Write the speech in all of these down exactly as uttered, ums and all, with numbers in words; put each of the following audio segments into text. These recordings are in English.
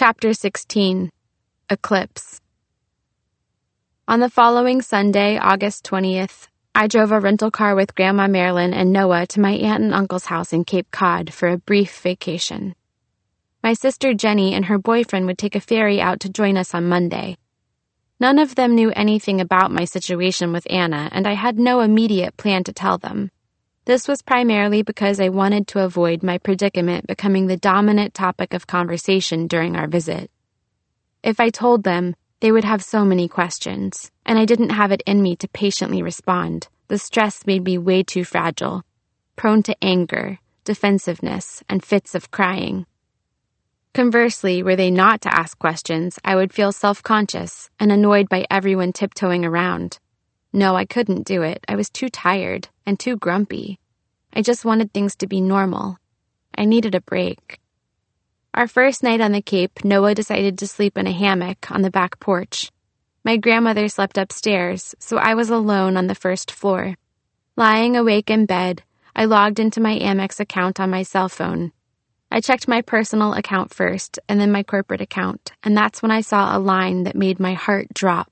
Chapter sixteen. Eclipse. On the following Sunday, August twentieth, I drove a rental car with Grandma Marilyn and Noah to my aunt and uncle's house in Cape Cod for a brief vacation. My sister Jenny and her boyfriend would take a ferry out to join us on Monday. None of them knew anything about my situation with Anna, and I had no immediate plan to tell them. This was primarily because I wanted to avoid my predicament becoming the dominant topic of conversation during our visit. If I told them, they would have so many questions, and I didn't have it in me to patiently respond. The stress made me way too fragile, prone to anger, defensiveness, and fits of crying. Conversely, were they not to ask questions, I would feel self-conscious and annoyed by everyone tiptoeing around. No, I couldn't do it. I was too tired and too grumpy. I just wanted things to be normal. I needed a break. Our first night on the Cape, Noah decided to sleep in a hammock on the back porch. My grandmother slept upstairs, so I was alone on the first floor. Lying awake in bed, I logged into my Amex account on my cell phone. I checked my personal account first, and then my corporate account, and that's when I saw a line that made my heart drop.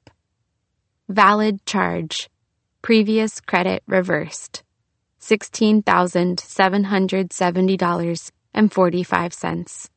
Valid charge. Previous credit reversed. sixteen thousand seven hundred seventy dollars and forty-five cents.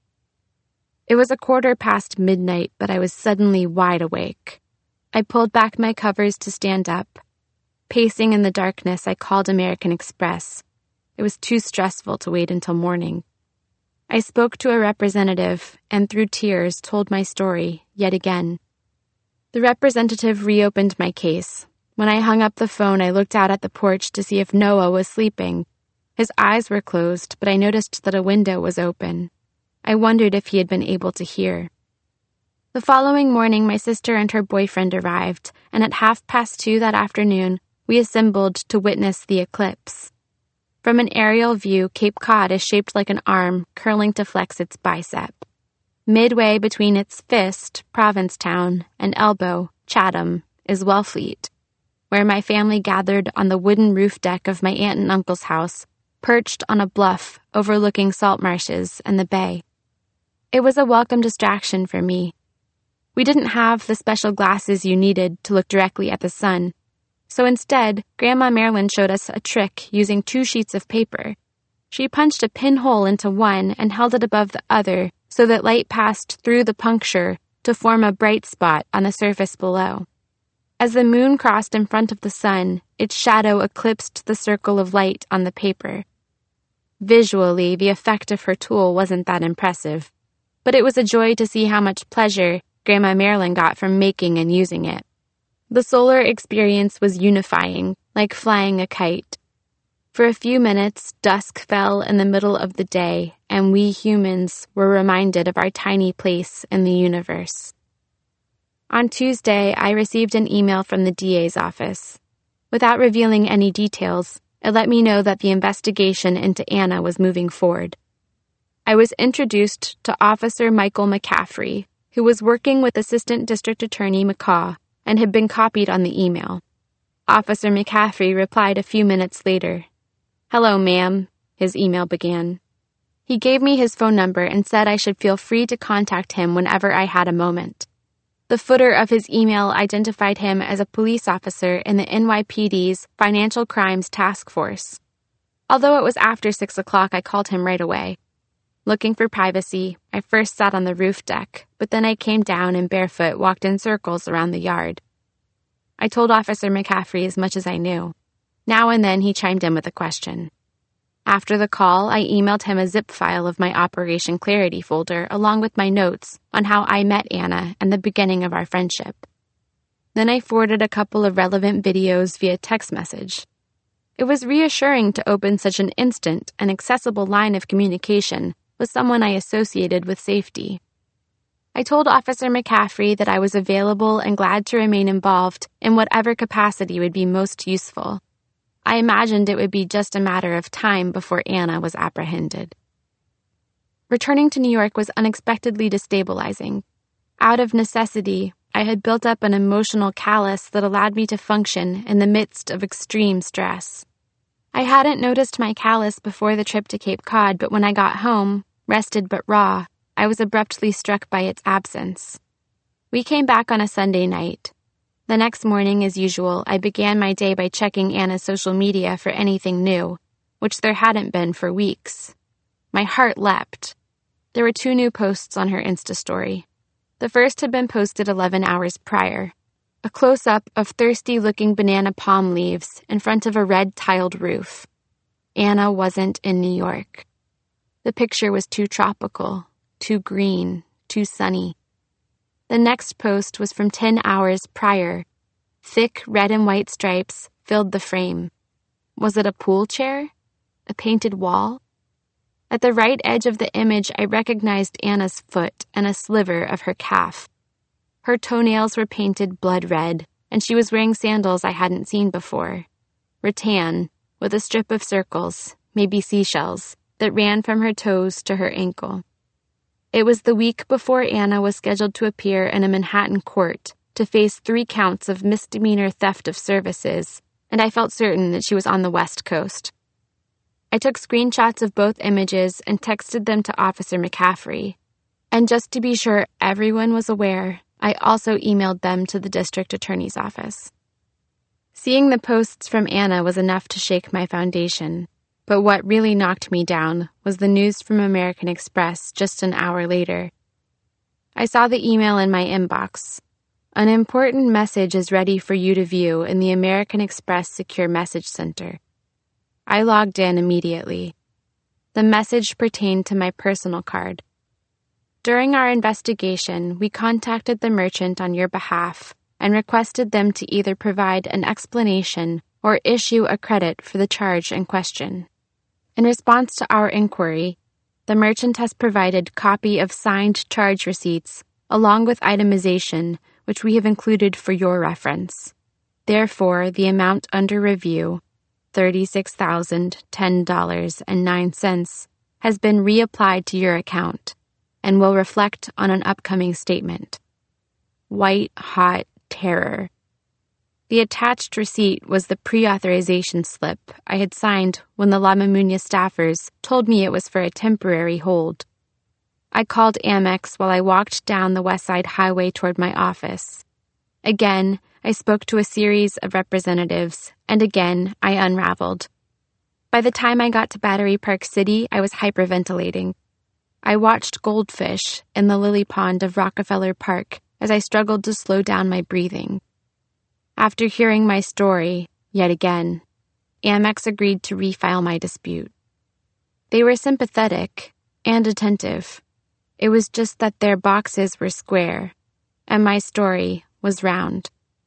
It was a quarter past midnight, but I was suddenly wide awake. I pulled back my covers to stand up. Pacing in the darkness, I called American Express. It was too stressful to wait until morning. I spoke to a representative and through tears told my story yet again. The representative reopened my case. When I hung up the phone, I looked out at the porch to see if Noah was sleeping. His eyes were closed, but I noticed that a window was open. I wondered if he had been able to hear. The following morning, my sister and her boyfriend arrived, and at half past two that afternoon, we assembled to witness the eclipse. From an aerial view, Cape Cod is shaped like an arm curling to flex its bicep. Midway between its fist, Provincetown, and elbow, Chatham, is Wellfleet, where my family gathered on the wooden roof deck of my aunt and uncle's house, perched on a bluff overlooking salt marshes and the bay. It was a welcome distraction for me. We didn't have the special glasses you needed to look directly at the sun, so instead, Grandma Marilyn showed us a trick using two sheets of paper. She punched a pinhole into one and held it above the other so that light passed through the puncture to form a bright spot on the surface below. As the moon crossed in front of the sun, its shadow eclipsed the circle of light on the paper. Visually, the effect of her tool wasn't that impressive, but it was a joy to see how much pleasure Grandma Marilyn got from making and using it. The solar experience was unifying, like flying a kite. For a few minutes, dusk fell in the middle of the day, and we humans were reminded of our tiny place in the universe. On Tuesday, I received an email from the D A's office. Without revealing any details, it let me know that the investigation into Anna was moving forward. I was introduced to Officer Michael McCaffrey, who was working with Assistant District Attorney McCaw and had been copied on the email. Officer McCaffrey replied a few minutes later. "Hello, ma'am," his email began. He gave me his phone number and said I should feel free to contact him whenever I had a moment. The footer of his email identified him as a police officer in the N Y P D's Financial Crimes Task Force. Although it was after six o'clock, I called him right away. Looking for privacy, I first sat on the roof deck, but then I came down and barefoot walked in circles around the yard. I told Officer McCaffrey as much as I knew. Now and then he chimed in with a question. After the call, I emailed him a zip file of my Operation Clarity folder along with my notes on how I met Anna and the beginning of our friendship. Then I forwarded a couple of relevant videos via text message. It was reassuring to open such an instant and accessible line of communication with someone I associated with safety. I told Officer McCaffrey that I was available and glad to remain involved in whatever capacity would be most useful. I imagined it would be just a matter of time before Anna was apprehended. Returning to New York was unexpectedly destabilizing. Out of necessity, I had built up an emotional callus that allowed me to function in the midst of extreme stress. I hadn't noticed my callus before the trip to Cape Cod, but when I got home, rested but raw, I was abruptly struck by its absence. We came back on a Sunday night. The next morning, as usual, I began my day by checking Anna's social media for anything new, which there hadn't been for weeks. My heart leapt. There were two new posts on her Insta story. The first had been posted eleven hours prior. A close-up of thirsty-looking banana palm leaves in front of a red-tiled roof. Anna wasn't in New York. The picture was too tropical, too green, too sunny. The next post was from ten hours prior. Thick red and white stripes filled the frame. Was it a pool chair? A painted wall? At the right edge of the image, I recognized Anna's foot and a sliver of her calf. Her toenails were painted blood red, and she was wearing sandals I hadn't seen before. Rattan, with a strip of circles, maybe seashells, that ran from her toes to her ankle. It was the week before Anna was scheduled to appear in a Manhattan court to face three counts of misdemeanor theft of services, and I felt certain that she was on the West Coast. I took screenshots of both images and texted them to Officer McCaffrey. And just to be sure everyone was aware, I also emailed them to the district attorney's office. Seeing the posts from Anna was enough to shake my foundation, but what really knocked me down was the news from American Express just an hour later. I saw the email in my inbox. An important message is ready for you to view in the American Express Secure Message Center. I logged in immediately. The message pertained to my personal card. During our investigation, we contacted the merchant on your behalf and requested them to either provide an explanation or issue a credit for the charge in question. In response to our inquiry, the merchant has provided copy of signed charge receipts along with itemization, which we have included for your reference. Therefore, the amount under review, thirty-six thousand ten dollars and nine cents, has been reapplied to your account and will reflect on an upcoming statement. White-hot terror. The attached receipt was the pre-authorization slip I had signed when the La Mamunia staffers told me it was for a temporary hold. I called Amex while I walked down the West Side Highway toward my office. Again, I spoke to a series of representatives, and again, I unraveled. By the time I got to Battery Park City, I was hyperventilating. I watched goldfish in the lily pond of Rockefeller Park as I struggled to slow down my breathing. After hearing my story, yet again, Amex agreed to refile my dispute. They were sympathetic and attentive. It was just that their boxes were square, and my story was round.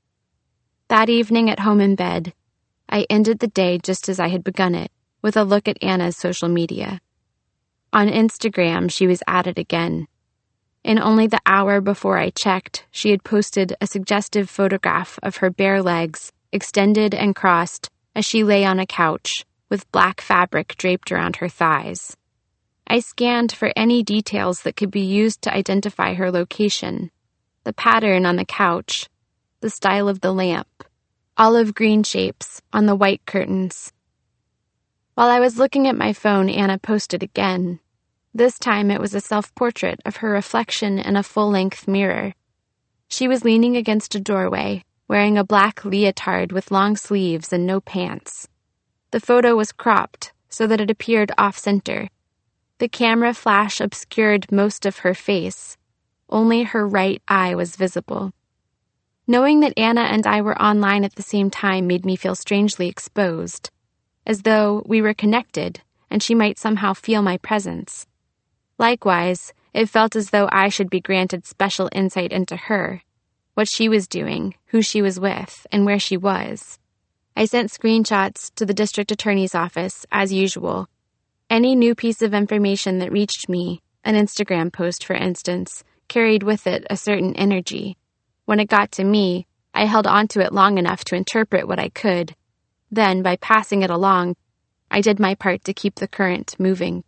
That evening at home in bed, I ended the day just as I had begun it, with a look at Anna's social media. On Instagram, she was at it again. In only the hour before I checked, she had posted a suggestive photograph of her bare legs, extended and crossed, as she lay on a couch, with black fabric draped around her thighs. I scanned for any details that could be used to identify her location. The pattern on the couch, the style of the lamp, olive green shapes on the white curtains. While I was looking at my phone, Anna posted again. This time it was a self-portrait of her reflection in a full-length mirror. She was leaning against a doorway, wearing a black leotard with long sleeves and no pants. The photo was cropped so that it appeared off-center. The camera flash obscured most of her face. Only her right eye was visible. Knowing that Anna and I were online at the same time made me feel strangely exposed, as though we were connected and she might somehow feel my presence. Likewise, it felt as though I should be granted special insight into her, what she was doing, who she was with, and where she was. I sent screenshots to the district attorney's office, as usual. Any new piece of information that reached me, an Instagram post for instance, carried with it a certain energy. When it got to me, I held onto it long enough to interpret what I could. Then, by passing it along, I did my part to keep the current moving.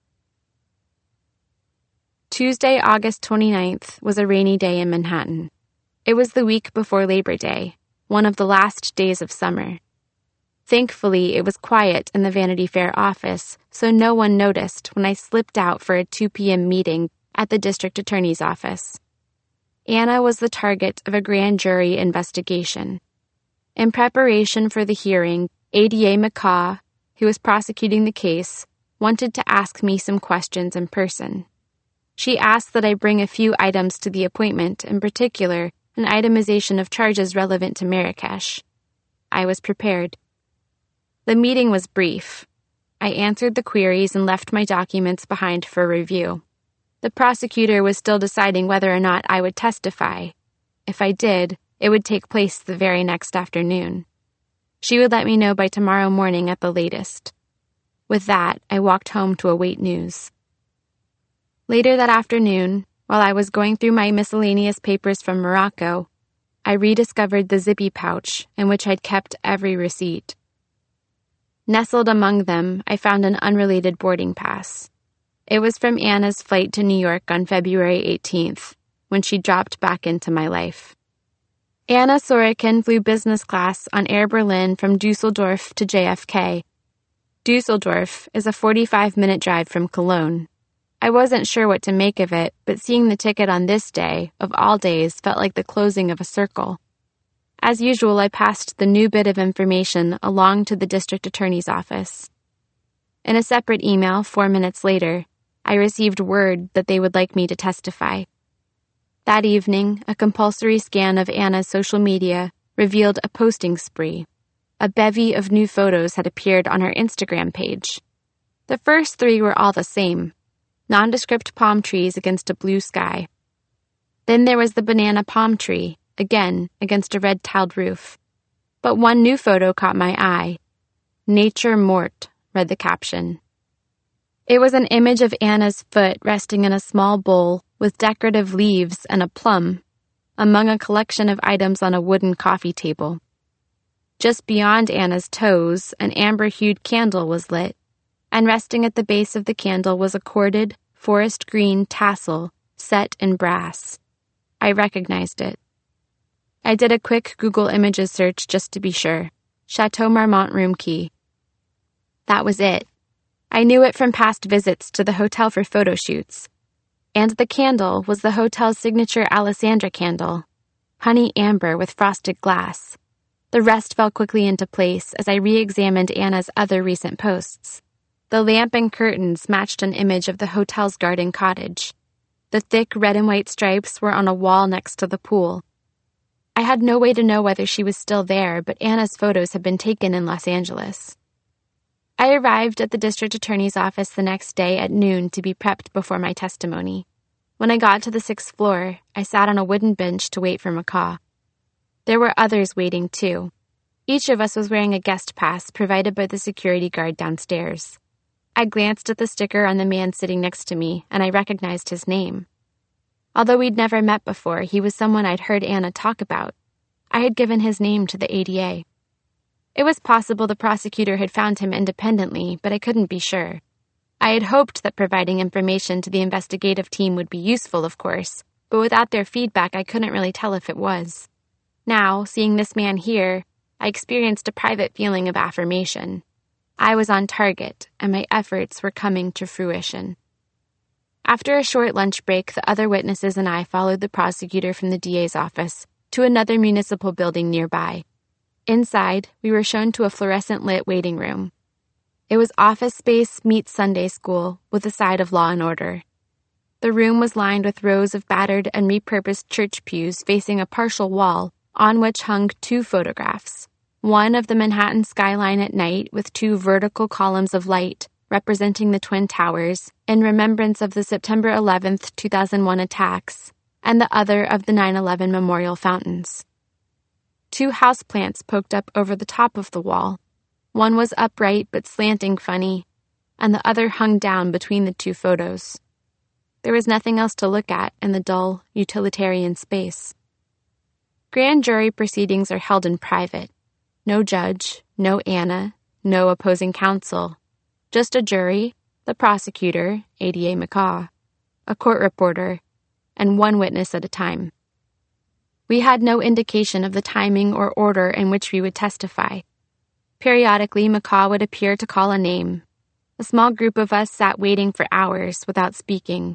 Tuesday, August twenty-ninth, was a rainy day in Manhattan. It was the week before Labor Day, one of the last days of summer. Thankfully, it was quiet in the Vanity Fair office, so no one noticed when I slipped out for a two p.m. meeting at the district attorney's office. Anna was the target of a grand jury investigation. In preparation for the hearing, A D A McCaw, who was prosecuting the case, wanted to ask me some questions in person. She asked that I bring a few items to the appointment, in particular, an itemization of charges relevant to Marrakesh. I was prepared. The meeting was brief. I answered the queries and left my documents behind for review. The prosecutor was still deciding whether or not I would testify. If I did, it would take place the very next afternoon. She would let me know by tomorrow morning at the latest. With that, I walked home to await news. Later that afternoon, while I was going through my miscellaneous papers from Morocco, I rediscovered the zippy pouch in which I'd kept every receipt. Nestled among them, I found an unrelated boarding pass. It was from Anna's flight to New York on February eighteenth, when she dropped back into my life. Anna Sorokin flew business class on Air Berlin from Dusseldorf to J F K. Dusseldorf is a forty-five minute drive from Cologne. I wasn't sure what to make of it, but seeing the ticket on this day, of all days, felt like the closing of a circle. As usual, I passed the new bit of information along to the district attorney's office. In a separate email, four minutes later, I received word that they would like me to testify. That evening, a compulsory scan of Anna's social media revealed a posting spree. A bevy of new photos had appeared on her Instagram page. The first three were all the same, nondescript palm trees against a blue sky. Then there was the banana palm tree, again against a red-tiled roof. But one new photo caught my eye. Nature morte, read the caption. It was an image of Anna's foot resting in a small bowl with decorative leaves and a plum, among a collection of items on a wooden coffee table. Just beyond Anna's toes, an amber-hued candle was lit, and resting at the base of the candle was a corded, forest green tassel set in brass. I recognized it. I did a quick Google Images search just to be sure. Chateau Marmont room key. That was it. I knew it from past visits to the hotel for photo shoots. And the candle was the hotel's signature Alessandra candle, honey amber with frosted glass. The rest fell quickly into place as I re-examined Anna's other recent posts. The lamp and curtains matched an image of the hotel's garden cottage. The thick red and white stripes were on a wall next to the pool. I had no way to know whether she was still there, but Anna's photos had been taken in Los Angeles. I arrived at the district attorney's office the next day at noon to be prepped before my testimony. When I got to the sixth floor, I sat on a wooden bench to wait for McCaw. There were others waiting, too. Each of us was wearing a guest pass provided by the security guard downstairs. I glanced at the sticker on the man sitting next to me, and I recognized his name. Although we'd never met before, he was someone I'd heard Anna talk about. I had given his name to the A D A. It was possible the prosecutor had found him independently, but I couldn't be sure. I had hoped that providing information to the investigative team would be useful, of course, but without their feedback I couldn't really tell if it was. Now, seeing this man here, I experienced a private feeling of affirmation. I was on target, and my efforts were coming to fruition. After a short lunch break, the other witnesses and I followed the prosecutor from the D A's office to another municipal building nearby. Inside, we were shown to a fluorescent-lit waiting room. It was office space meets Sunday school with a side of law and order. The room was lined with rows of battered and repurposed church pews facing a partial wall on which hung two photographs, one of the Manhattan skyline at night with two vertical columns of light representing the Twin Towers in remembrance of the September eleventh, two thousand one attacks, and the other of the nine eleven memorial fountains. Two houseplants poked up over the top of the wall. One was upright but slanting funny, and the other hung down between the two photos. There was nothing else to look at in the dull, utilitarian space. Grand jury proceedings are held in private. No judge, no Anna, no opposing counsel. Just a jury, the prosecutor, A D A McCaw, a court reporter, and one witness at a time. We had no indication of the timing or order in which we would testify. Periodically, McCaw would appear to call a name. A small group of us sat waiting for hours without speaking.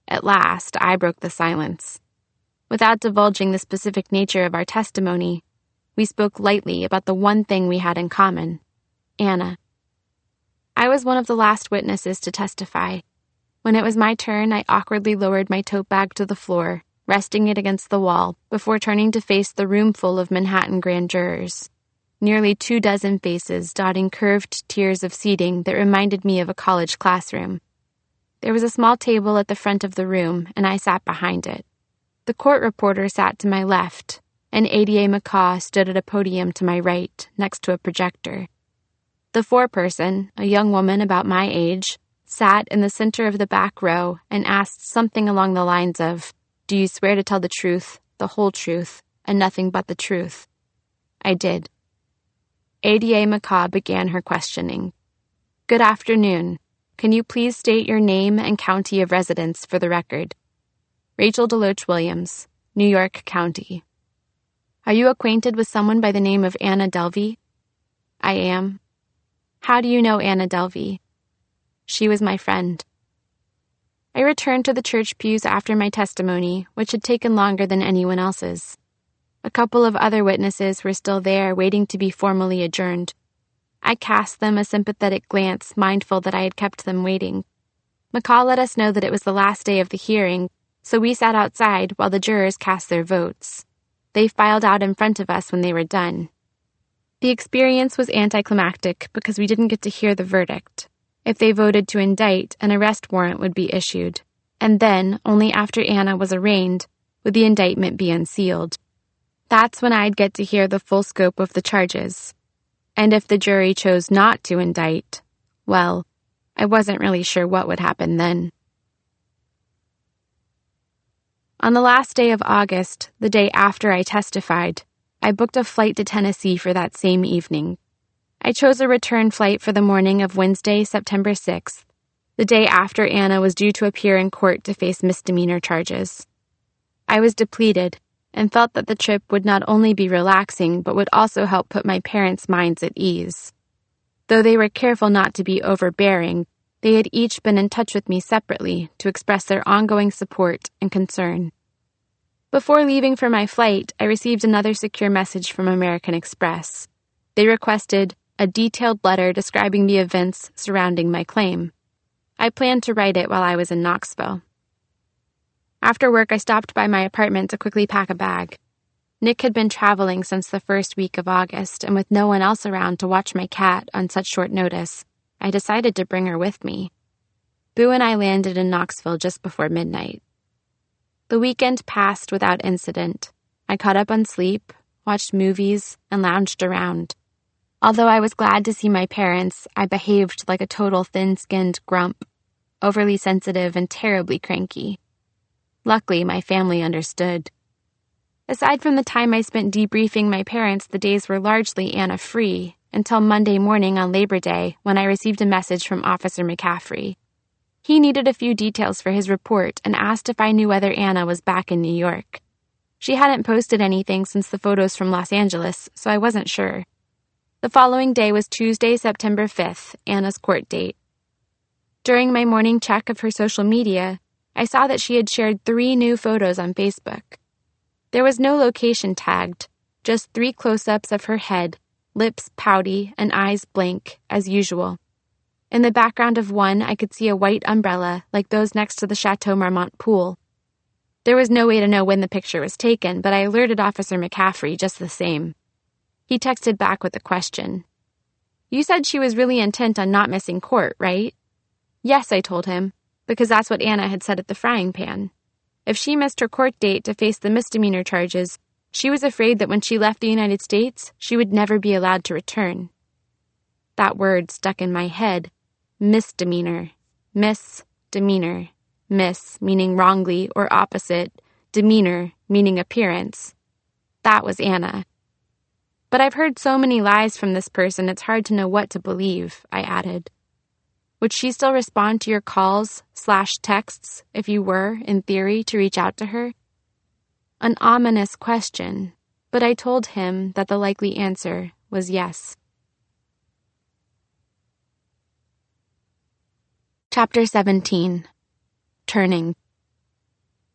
At last, I broke the silence. Without divulging the specific nature of our testimony, we spoke lightly about the one thing we had in common, Anna. I was one of the last witnesses to testify. When it was my turn, I awkwardly lowered my tote bag to the floor, resting it against the wall, before turning to face the room full of Manhattan grand jurors. Nearly two dozen faces dotting curved tiers of seating that reminded me of a college classroom. There was a small table at the front of the room, and I sat behind it. The court reporter sat to my left, and A D A McCaw stood at a podium to my right, next to a projector. The foreperson, a young woman about my age, sat in the center of the back row and asked something along the lines of, "Do you swear to tell the truth, the whole truth, and nothing but the truth?" I did. A D A McCaw began her questioning. "Good afternoon. Can you please state your name and county of residence for the record?" "Rachel DeLoach Williams, New York County." "Are you acquainted with someone by the name of Anna Delvey?" "I am." "How do you know Anna Delvey?" "She was my friend." I returned to the church pews after my testimony, which had taken longer than anyone else's. A couple of other witnesses were still there, waiting to be formally adjourned. I cast them a sympathetic glance, mindful that I had kept them waiting. McCaw let us know that it was the last day of the hearing, so we sat outside while the jurors cast their votes. They filed out in front of us when they were done. The experience was anticlimactic because we didn't get to hear the verdict. If they voted to indict, an arrest warrant would be issued, and then, only after Anna was arraigned, would the indictment be unsealed. That's when I'd get to hear the full scope of the charges. And if the jury chose not to indict, well, I wasn't really sure what would happen then. On the last day of August, the day after I testified, I booked a flight to Tennessee for that same evening. I chose a return flight for the morning of Wednesday, September sixth, the day after Anna was due to appear in court to face misdemeanor charges. I was depleted and felt that the trip would not only be relaxing but would also help put my parents' minds at ease. Though they were careful not to be overbearing, they had each been in touch with me separately to express their ongoing support and concern. Before leaving for my flight, I received another secure message from American Express. They requested a detailed letter describing the events surrounding my claim. I planned to write it while I was in Knoxville. After work, I stopped by my apartment to quickly pack a bag. Nick had been traveling since the first week of August, and with no one else around to watch my cat on such short notice, I decided to bring her with me. Boo and I landed in Knoxville just before midnight. The weekend passed without incident. I caught up on sleep, watched movies, and lounged around. Although I was glad to see my parents, I behaved like a total thin-skinned grump, overly sensitive and terribly cranky. Luckily, my family understood. Aside from the time I spent debriefing my parents, the days were largely Anna-free, until Monday morning on Labor Day when I received a message from Officer McCaffrey. He needed a few details for his report and asked if I knew whether Anna was back in New York. She hadn't posted anything since the photos from Los Angeles, so I wasn't sure. The following day was Tuesday, September fifth, Anna's court date. During my morning check of her social media, I saw that she had shared three new photos on Facebook. There was no location tagged, just three close-ups of her head, lips pouty and eyes blank, as usual. In the background of one, I could see a white umbrella like those next to the Chateau Marmont pool. There was no way to know when the picture was taken, but I alerted Officer McCaffrey just the same. He texted back with a question. "You said she was really intent on not missing court, right?" "Yes," I told him, because that's what Anna had said at the frying pan. If she missed her court date to face the misdemeanor charges, she was afraid that when she left the United States, she would never be allowed to return. That word stuck in my head. Misdemeanor. Misdemeanor. Miss meaning wrongly or opposite, demeanor meaning appearance. That was Anna. But I've heard so many lies from this person, it's hard to know what to believe, I added. Would she still respond to your calls slash texts if you were, in theory, to reach out to her? An ominous question, but I told him that the likely answer was yes. Chapter seventeen. Turning.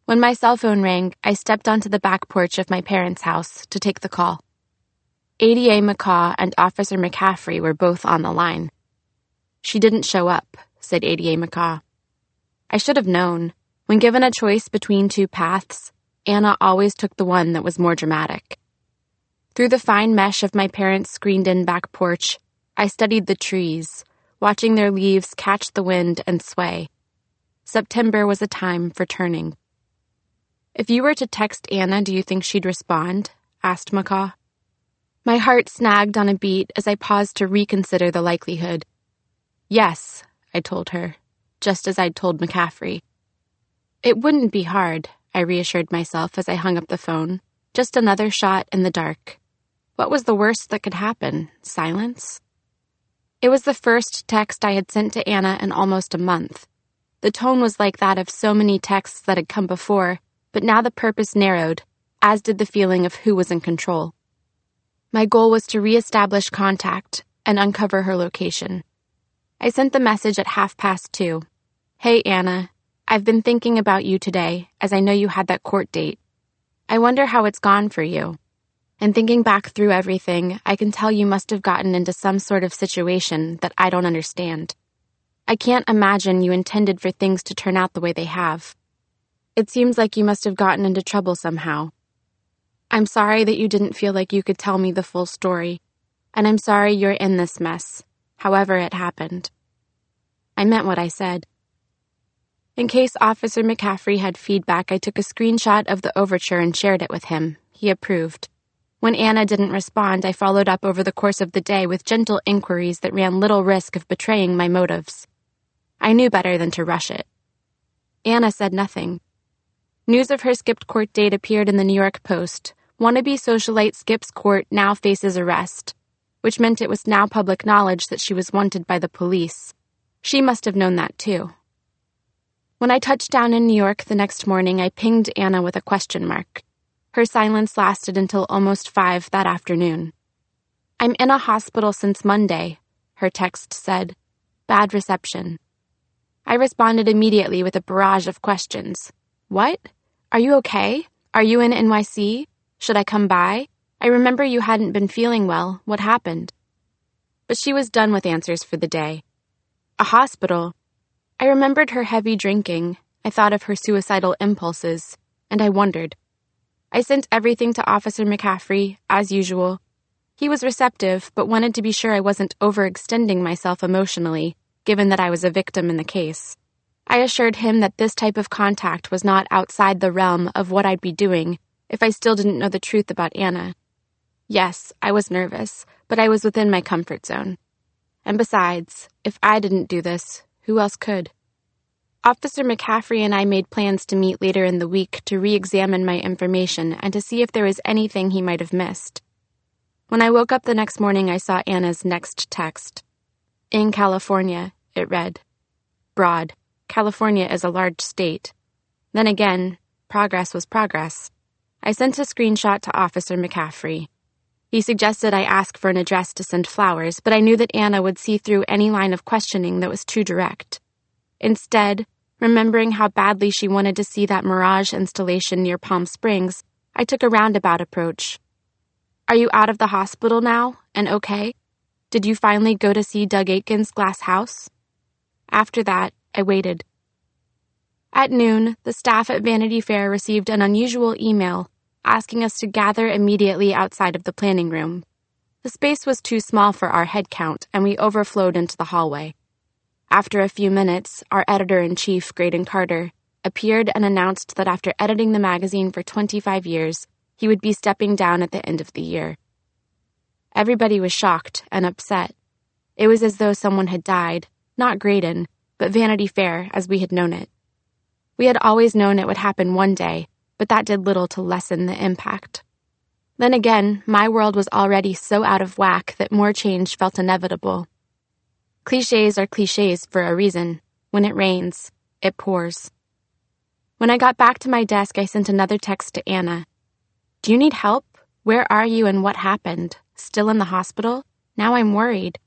When my cell phone rang, I stepped onto the back porch of my parents' house to take the call. A D A McCaw and Officer McCaffrey were both on the line. "She didn't show up," said A D A McCaw. I should have known. When given a choice between two paths, Anna always took the one that was more dramatic. Through the fine mesh of my parents' screened-in back porch, I studied the trees, watching their leaves catch the wind and sway. September was a time for turning. "If you were to text Anna, do you think she'd respond?" asked McCaw. My heart snagged on a beat as I paused to reconsider the likelihood. "Yes," I told her, just as I'd told McCaffrey. It wouldn't be hard, I reassured myself as I hung up the phone. Just another shot in the dark. What was the worst that could happen? Silence? It was the first text I had sent to Anna in almost a month. The tone was like that of so many texts that had come before, but now the purpose narrowed, as did the feeling of who was in control. My goal was to reestablish contact and uncover her location. I sent the message at half past two. "Hey, Anna, I've been thinking about you today, as I know you had that court date. I wonder how it's gone for you. And thinking back through everything, I can tell you must have gotten into some sort of situation that I don't understand. I can't imagine you intended for things to turn out the way they have. It seems like you must have gotten into trouble somehow. I'm sorry that you didn't feel like you could tell me the full story, and I'm sorry you're in this mess, however it happened." I meant what I said. In case Officer McCaffrey had feedback, I took a screenshot of the overture and shared it with him. He approved. When Anna didn't respond, I followed up over the course of the day with gentle inquiries that ran little risk of betraying my motives. I knew better than to rush it. Anna said nothing. News of her skipped court date appeared in the New York Post. Wannabe socialite skips court, now faces arrest, which meant it was now public knowledge that she was wanted by the police. She must have known that too. When I touched down in New York the next morning, I pinged Anna with a question mark. Her silence lasted until almost five that afternoon. "I'm in a hospital since Monday," her text said. "Bad reception." I responded immediately with a barrage of questions. "What? Are you okay? Are you in N Y C? Should I come by? I remember you hadn't been feeling well. What happened?" But she was done with answers for the day. A hospital? I remembered her heavy drinking. I thought of her suicidal impulses, and I wondered. I sent everything to Officer McCaffrey, as usual. He was receptive, but wanted to be sure I wasn't overextending myself emotionally, given that I was a victim in the case. I assured him that this type of contact was not outside the realm of what I'd be doing if I still didn't know the truth about Anna. Yes, I was nervous, but I was within my comfort zone. And besides, if I didn't do this, who else could? Officer McCaffrey and I made plans to meet later in the week to re-examine my information and to see if there was anything he might have missed. When I woke up the next morning, I saw Anna's next text. "In California," it read. Broad. California is a large state. Then again, progress was progress. I sent a screenshot to Officer McCaffrey. He suggested I ask for an address to send flowers, but I knew that Anna would see through any line of questioning that was too direct. Instead, remembering how badly she wanted to see that Mirage installation near Palm Springs, I took a roundabout approach. "Are you out of the hospital now, and okay? Did you finally go to see Doug Aitken's glass house?" After that, I waited. At noon, the staff at Vanity Fair received an unusual email asking us to gather immediately outside of the planning room. The space was too small for our head count, and we overflowed into the hallway. After a few minutes, our editor-in-chief, Graydon Carter, appeared and announced that after editing the magazine for twenty-five years, he would be stepping down at the end of the year. Everybody was shocked and upset. It was as though someone had died, not Graydon, but Vanity Fair as we had known it. We had always known it would happen one day, but that did little to lessen the impact. Then again, my world was already so out of whack that more change felt inevitable. Clichés are clichés for a reason. When it rains, it pours. When I got back to my desk, I sent another text to Anna. "Do you need help? Where are you and what happened? Still in the hospital? Now I'm worried."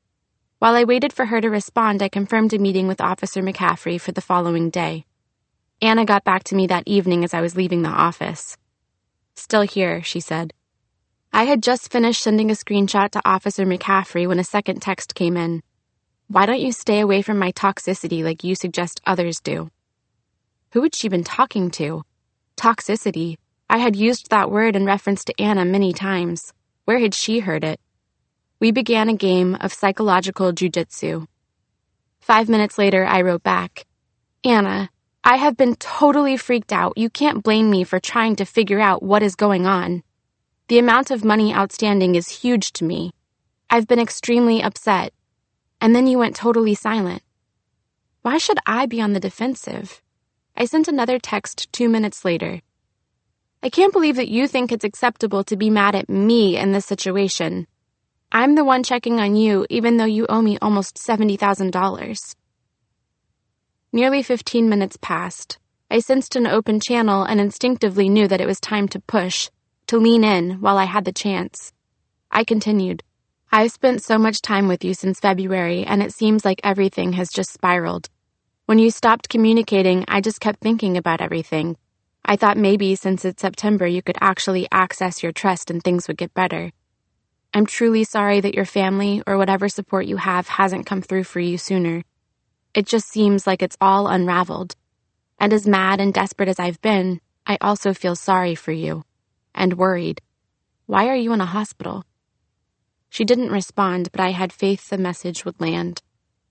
While I waited for her to respond, I confirmed a meeting with Officer McCaffrey for the following day. Anna got back to me that evening as I was leaving the office. "Still here," she said. I had just finished sending a screenshot to Officer McCaffrey when a second text came in. "Why don't you stay away from my toxicity like you suggest others do?" Who had she been talking to? Toxicity. I had used that word in reference to Anna many times. Where had she heard it? We began a game of psychological jujitsu. Five minutes later, I wrote back, "Anna, I have been totally freaked out. You can't blame me for trying to figure out what is going on. The amount of money outstanding is huge to me. I've been extremely upset. And then you went totally silent. Why should I be on the defensive?" I sent another text two minutes later. "I can't believe that you think it's acceptable to be mad at me in this situation. I'm the one checking on you, even though you owe me almost seventy thousand dollars. Nearly fifteen minutes passed. I sensed an open channel and instinctively knew that it was time to push, to lean in while I had the chance. I continued, "I've spent so much time with you since February, and it seems like everything has just spiraled. When you stopped communicating, I just kept thinking about everything. I thought maybe since it's September you could actually access your trust and things would get better. I'm truly sorry that your family or whatever support you have hasn't come through for you sooner. It just seems like it's all unraveled. And as mad and desperate as I've been, I also feel sorry for you. And worried. Why are you in a hospital?" She didn't respond, but I had faith the message would land.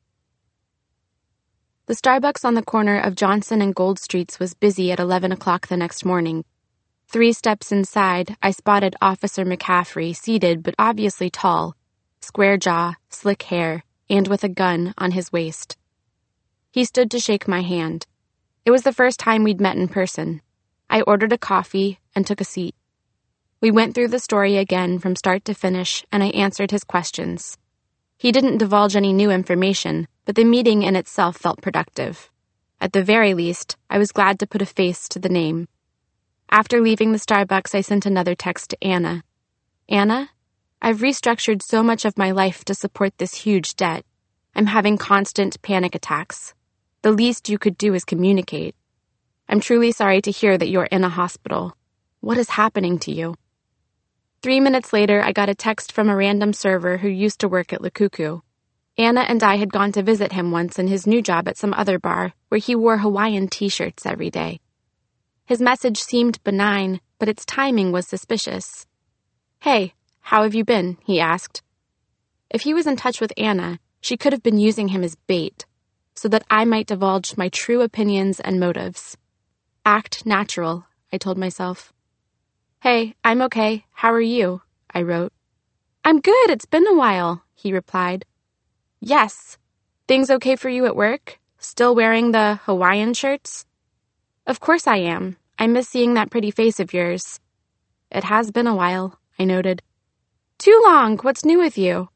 The Starbucks on the corner of Johnson and Gold Streets was busy at eleven o'clock the next morning. Three steps inside, I spotted Officer McCaffrey seated but obviously tall, square jaw, slick hair, and with a gun on his waist. He stood to shake my hand. It was the first time we'd met in person. I ordered a coffee and took a seat. We went through the story again from start to finish, and I answered his questions. He didn't divulge any new information, but the meeting in itself felt productive. At the very least, I was glad to put a face to the name. After leaving the Starbucks, I sent another text to Anna. "Anna, I've restructured so much of my life to support this huge debt. I'm having constant panic attacks. The least you could do is communicate. I'm truly sorry to hear that you're in a hospital. What is happening to you?" Three minutes later, I got a text from a random server who used to work at Le Cuckoo. Anna and I had gone to visit him once in his new job at some other bar, where he wore Hawaiian t-shirts every day. His message seemed benign, but its timing was suspicious. "Hey, how have you been?" he asked. If he was in touch with Anna, she could have been using him as bait, so that I might divulge my true opinions and motives. Act natural, I told myself. "Hey, I'm okay. How are you?" I wrote. "I'm good. It's been a while," he replied. "Yes. Things okay for you at work? Still wearing the Hawaiian shirts?" "Of course I am. I miss seeing that pretty face of yours." "It has been a while," I noted. "Too long. What's new with you?"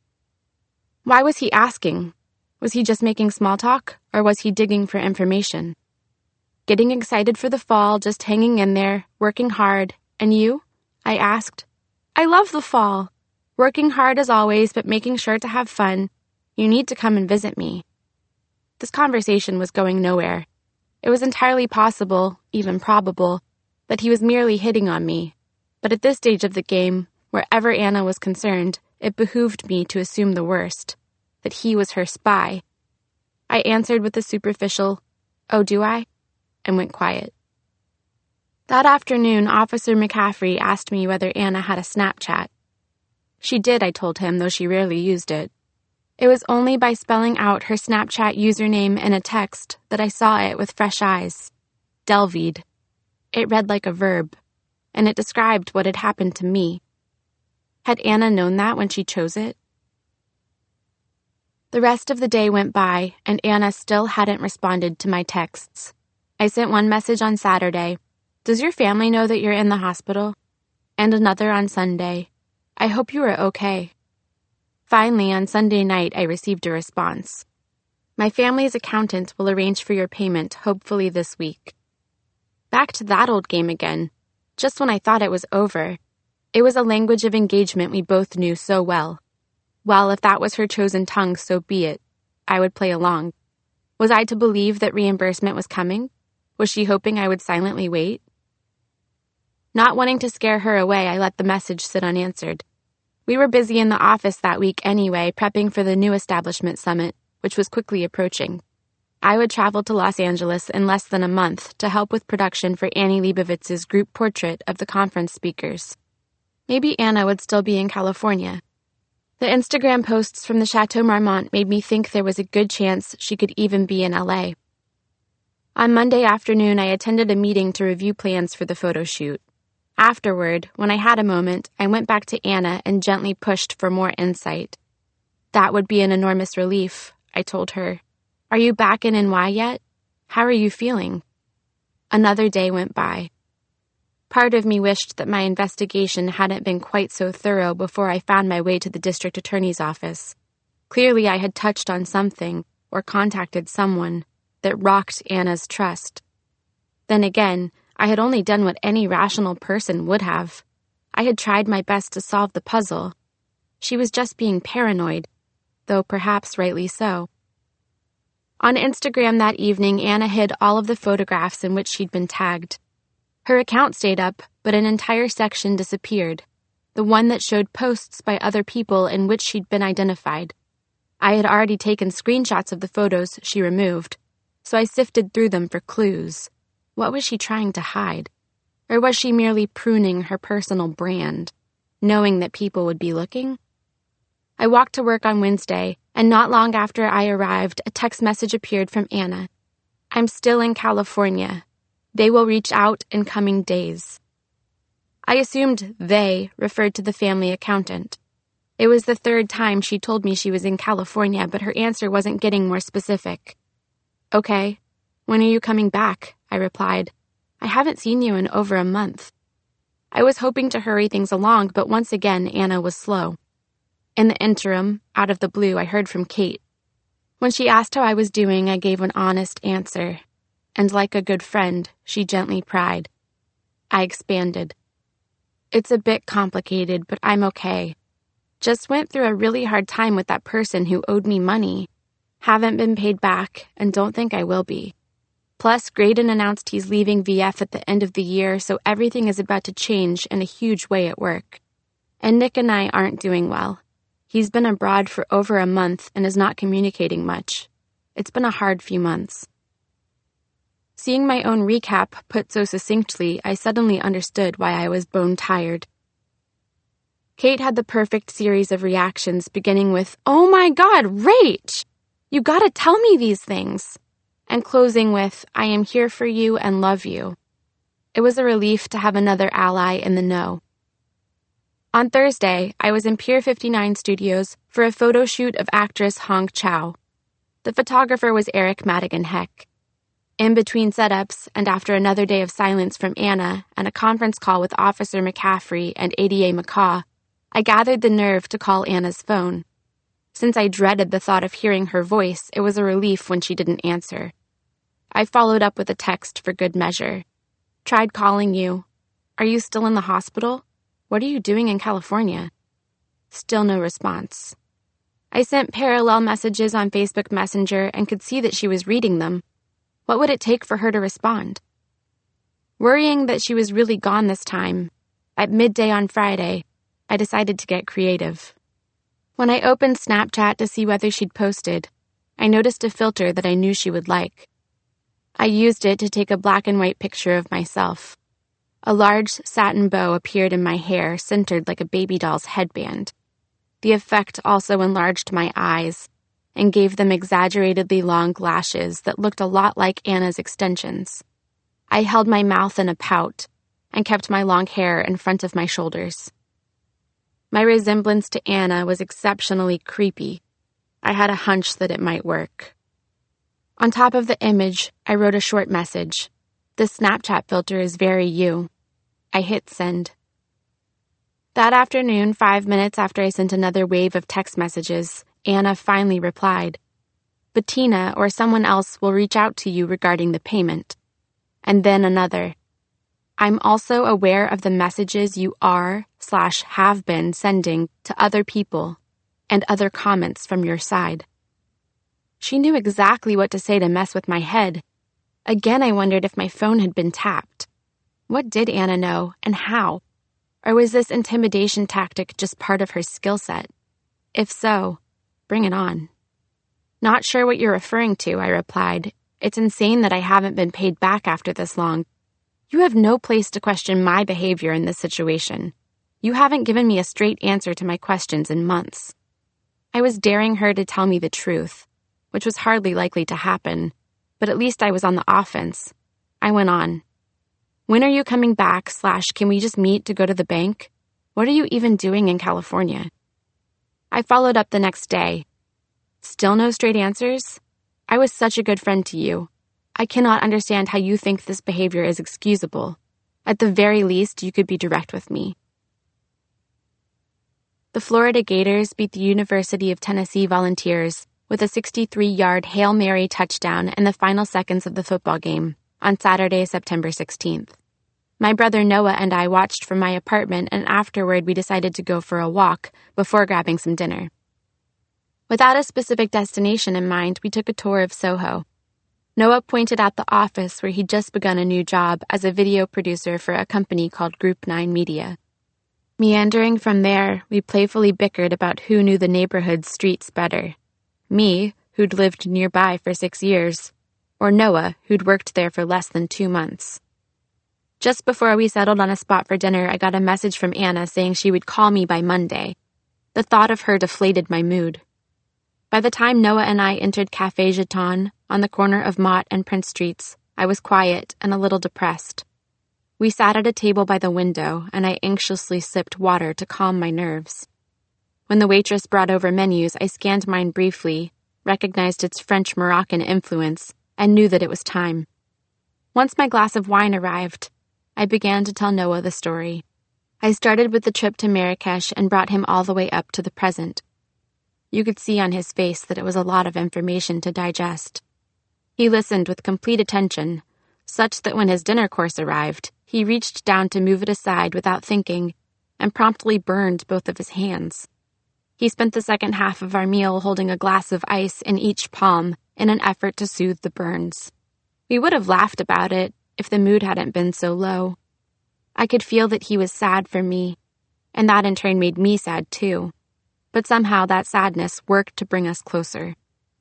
Why was he asking? Was he just making small talk, or was he digging for information? "Getting excited for the fall, just hanging in there, working hard. And you?" I asked. "I love the fall. Working hard as always, but making sure to have fun. You need to come and visit me." This conversation was going nowhere. It was entirely possible, even probable, that he was merely hitting on me. But at this stage of the game, wherever Anna was concerned, it behooved me to assume the worst, that he was her spy. I answered with a superficial, "Oh, do I?" and went quiet. That afternoon, Officer McCaffrey asked me whether Anna had a Snapchat. She did, I told him, though she rarely used it. It was only by spelling out her Snapchat username in a text that I saw it with fresh eyes. Delvede. It read like a verb, and it described what had happened to me. Had Anna known that when she chose it? The rest of the day went by, and Anna still hadn't responded to my texts. I sent one message on Saturday. "Does your family know that you're in the hospital?" And another on Sunday. "I hope you are okay." Finally, on Sunday night, I received a response. "My family's accountant will arrange for your payment, hopefully this week." Back to that old game again, just when I thought it was over. It was a language of engagement we both knew so well. Well, if that was her chosen tongue, so be it. I would play along. Was I to believe that reimbursement was coming? Was she hoping I would silently wait? Not wanting to scare her away, I let the message sit unanswered. We were busy in the office that week anyway, prepping for the new establishment summit, which was quickly approaching. I would travel to Los Angeles in less than a month to help with production for Annie Leibovitz's group portrait of the conference speakers. Maybe Anna would still be in California. The Instagram posts from the Chateau Marmont made me think there was a good chance she could even be in L A. On Monday afternoon, I attended a meeting to review plans for the photo shoot. Afterward, when I had a moment, I went back to Anna and gently pushed for more insight. That would be an enormous relief, I told her. Are you back in N Y yet? How are you feeling? Another day went by. Part of me wished that my investigation hadn't been quite so thorough before I found my way to the district attorney's office. Clearly I had touched on something, or contacted someone, that rocked Anna's trust. Then again, I had only done what any rational person would have. I had tried my best to solve the puzzle. She was just being paranoid, though perhaps rightly so. On Instagram that evening, Anna hid all of the photographs in which she'd been tagged. Her account stayed up, but an entire section disappeared, the one that showed posts by other people in which she'd been identified. I had already taken screenshots of the photos she removed, so I sifted through them for clues. What was she trying to hide? Or was she merely pruning her personal brand, knowing that people would be looking? I walked to work on Wednesday, and not long after I arrived, a text message appeared from Anna. I'm still in California. They will reach out in coming days. I assumed they referred to the family accountant. It was the third time she told me she was in California, but her answer wasn't getting more specific. Okay. When are you coming back? I replied. I haven't seen you in over a month. I was hoping to hurry things along, but once again, Anna was slow. In the interim, out of the blue, I heard from Kate. When she asked how I was doing, I gave an honest answer. And like a good friend, she gently pried. I expanded. It's a bit complicated, but I'm okay. Just went through a really hard time with that person who owed me money. Haven't been paid back, and don't think I will be. Plus, Graydon announced he's leaving V F at the end of the year, so everything is about to change in a huge way at work. And Nick and I aren't doing well. He's been abroad for over a month and is not communicating much. It's been a hard few months. Seeing my own recap put so succinctly, I suddenly understood why I was bone-tired. Kate had the perfect series of reactions, beginning with, "Oh my God, Rach! You gotta tell me these things!" and closing with, "I am here for you and love you." It was a relief to have another ally in the know. On Thursday, I was in Pier fifty-nine Studios for a photo shoot of actress Hong Chow. The photographer was Eric Madigan Heck. In between setups, and after another day of silence from Anna and a conference call with Officer McCaffrey and A D A McCaw, I gathered the nerve to call Anna's phone. Since I dreaded the thought of hearing her voice, it was a relief when she didn't answer. I followed up with a text for good measure. Tried calling you. Are you still in the hospital? What are you doing in California? Still no response. I sent parallel messages on Facebook Messenger and could see that she was reading them. What would it take for her to respond? Worrying that she was really gone this time, at midday on Friday, I decided to get creative. When I opened Snapchat to see whether she'd posted, I noticed a filter that I knew she would like. I used it to take a black and white picture of myself. A large satin bow appeared in my hair, centered like a baby doll's headband. The effect also enlarged my eyes and gave them exaggeratedly long lashes that looked a lot like Anna's extensions. I held my mouth in a pout and kept my long hair in front of my shoulders. My resemblance to Anna was exceptionally creepy. I had a hunch that it might work. On top of the image, I wrote a short message. The Snapchat filter is very you. I hit send. That afternoon, five minutes after I sent another wave of text messages, Anna finally replied. Bettina or someone else will reach out to you regarding the payment. And then another. I'm also aware of the messages you are slash have been sending to other people and other comments from your side. She knew exactly what to say to mess with my head. Again, I wondered if my phone had been tapped. What did Anna know, and how? Or was this intimidation tactic just part of her skill set? If so, bring it on. Not sure what you're referring to, I replied. It's insane that I haven't been paid back after this long. You have no place to question my behavior in this situation. You haven't given me a straight answer to my questions in months. I was daring her to tell me the truth, which was hardly likely to happen, but at least I was on the offense. I went on. When are you coming back, slash, can we just meet to go to the bank? What are you even doing in California? I followed up the next day. Still no straight answers? I was such a good friend to you. I cannot understand how you think this behavior is excusable. At the very least, you could be direct with me. The Florida Gators beat the University of Tennessee Volunteers with a sixty-three-yard Hail Mary touchdown in the final seconds of the football game on Saturday, September sixteenth. My brother Noah and I watched from my apartment, and afterward we decided to go for a walk before grabbing some dinner. Without a specific destination in mind, we took a tour of Soho. Noah pointed out the office where he'd just begun a new job as a video producer for a company called Group nine Media. Meandering from there, we playfully bickered about who knew the neighborhood's streets better. Me, who'd lived nearby for six years, or Noah, who'd worked there for less than two months. Just before we settled on a spot for dinner, I got a message from Anna saying she would call me by Monday. The thought of her deflated my mood. By the time Noah and I entered Café Jeton on the corner of Mott and Prince Streets, I was quiet and a little depressed. We sat at a table by the window, and I anxiously sipped water to calm my nerves. When the waitress brought over menus, I scanned mine briefly, recognized its French-Moroccan influence, and knew that it was time. Once my glass of wine arrived, I began to tell Noah the story. I started with the trip to Marrakesh and brought him all the way up to the present. You could see on his face that it was a lot of information to digest. He listened with complete attention, such that when his dinner course arrived, he reached down to move it aside without thinking, and promptly burned both of his hands. He spent the second half of our meal holding a glass of ice in each palm in an effort to soothe the burns. We would have laughed about it if the mood hadn't been so low. I could feel that he was sad for me, and that in turn made me sad too. But somehow that sadness worked to bring us closer.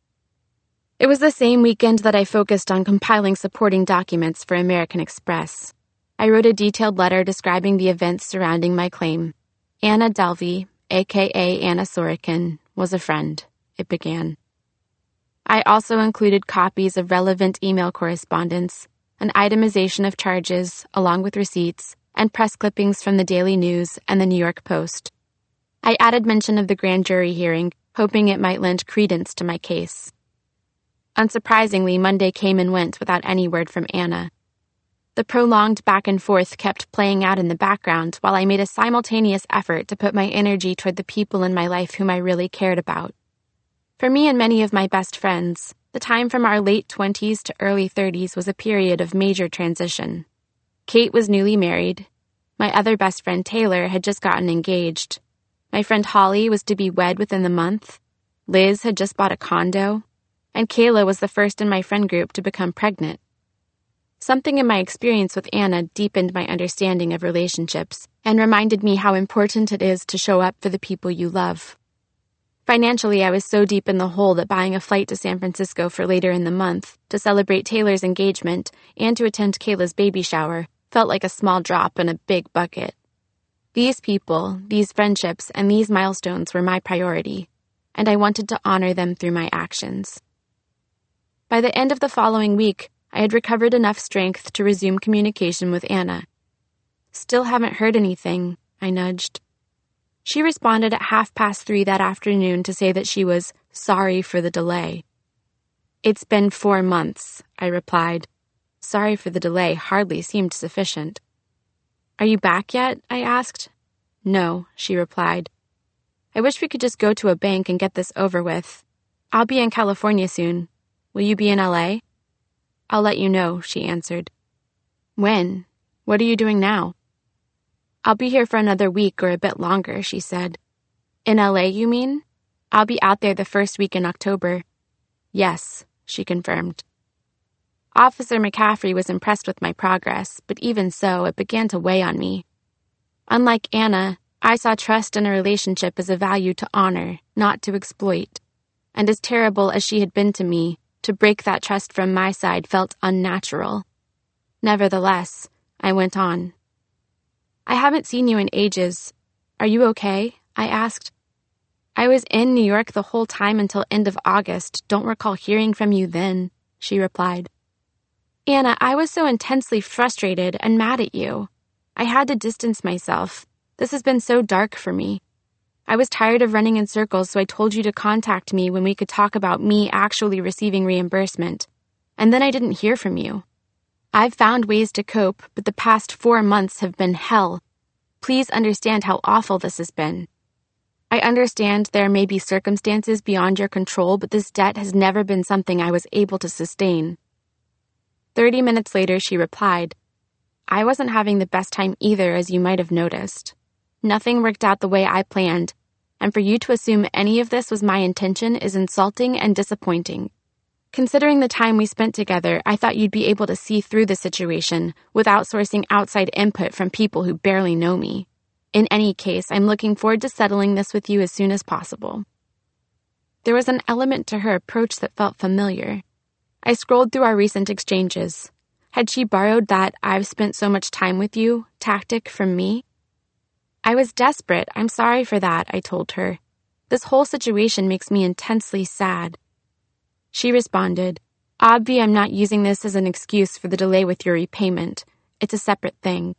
It was the same weekend that I focused on compiling supporting documents for American Express. I wrote a detailed letter describing the events surrounding my claim. Anna Delvey, a k a. Anna Sorokin, was a friend, it began. I also included copies of relevant email correspondence, an itemization of charges, along with receipts, and press clippings from the Daily News and the New York Post. I added mention of the grand jury hearing, hoping it might lend credence to my case. Unsurprisingly, Monday came and went without any word from Anna. The prolonged back and forth kept playing out in the background while I made a simultaneous effort to put my energy toward the people in my life whom I really cared about. For me and many of my best friends, the time from our late twenties to early thirties was a period of major transition. Kate was newly married. My other best friend, Taylor, had just gotten engaged. My friend Holly was to be wed within the month. Liz had just bought a condo. And Kayla was the first in my friend group to become pregnant. Something in my experience with Anna deepened my understanding of relationships and reminded me how important it is to show up for the people you love. Financially, I was so deep in the hole that buying a flight to San Francisco for later in the month to celebrate Taylor's engagement and to attend Kayla's baby shower felt like a small drop in a big bucket. These people, these friendships, and these milestones were my priority, and I wanted to honor them through my actions. By the end of the following week, I had recovered enough strength to resume communication with Anna. Still haven't heard anything, I nudged. She responded at half past three that afternoon to say that she was sorry for the delay. It's been four months, I replied. Sorry for the delay hardly seemed sufficient. Are you back yet? I asked. No, she replied. I wish we could just go to a bank and get this over with. I'll be in California soon. Will you be in L A? I'll let you know, she answered. When? What are you doing now? I'll be here for another week or a bit longer, she said. In L A, you mean? I'll be out there the first week in October. Yes, she confirmed. Officer McCaffrey was impressed with my progress, but even so, it began to weigh on me. Unlike Anna, I saw trust in a relationship as a value to honor, not to exploit. And as terrible as she had been to me, to break that trust from my side felt unnatural. Nevertheless, I went on. I haven't seen you in ages. Are you okay? I asked. I was in New York the whole time until end of August. Don't recall hearing from you then, she replied. Anna, I was so intensely frustrated and mad at you. I had to distance myself. This has been so dark for me. I was tired of running in circles, so I told you to contact me when we could talk about me actually receiving reimbursement. And then I didn't hear from you. I've found ways to cope, but the past four months have been hell. Please understand how awful this has been. I understand there may be circumstances beyond your control, but this debt has never been something I was able to sustain. Thirty minutes later, she replied, I wasn't having the best time either, as you might have noticed. Nothing worked out the way I planned, and for you to assume any of this was my intention is insulting and disappointing. Considering the time we spent together, I thought you'd be able to see through the situation without sourcing outside input from people who barely know me. In any case, I'm looking forward to settling this with you as soon as possible. There was an element to her approach that felt familiar. I scrolled through our recent exchanges. Had she borrowed that "I've spent so much time with you" tactic from me? I was desperate. I'm sorry for that, I told her. This whole situation makes me intensely sad. She responded, Obvi, I'm not using this as an excuse for the delay with your repayment. It's a separate thing.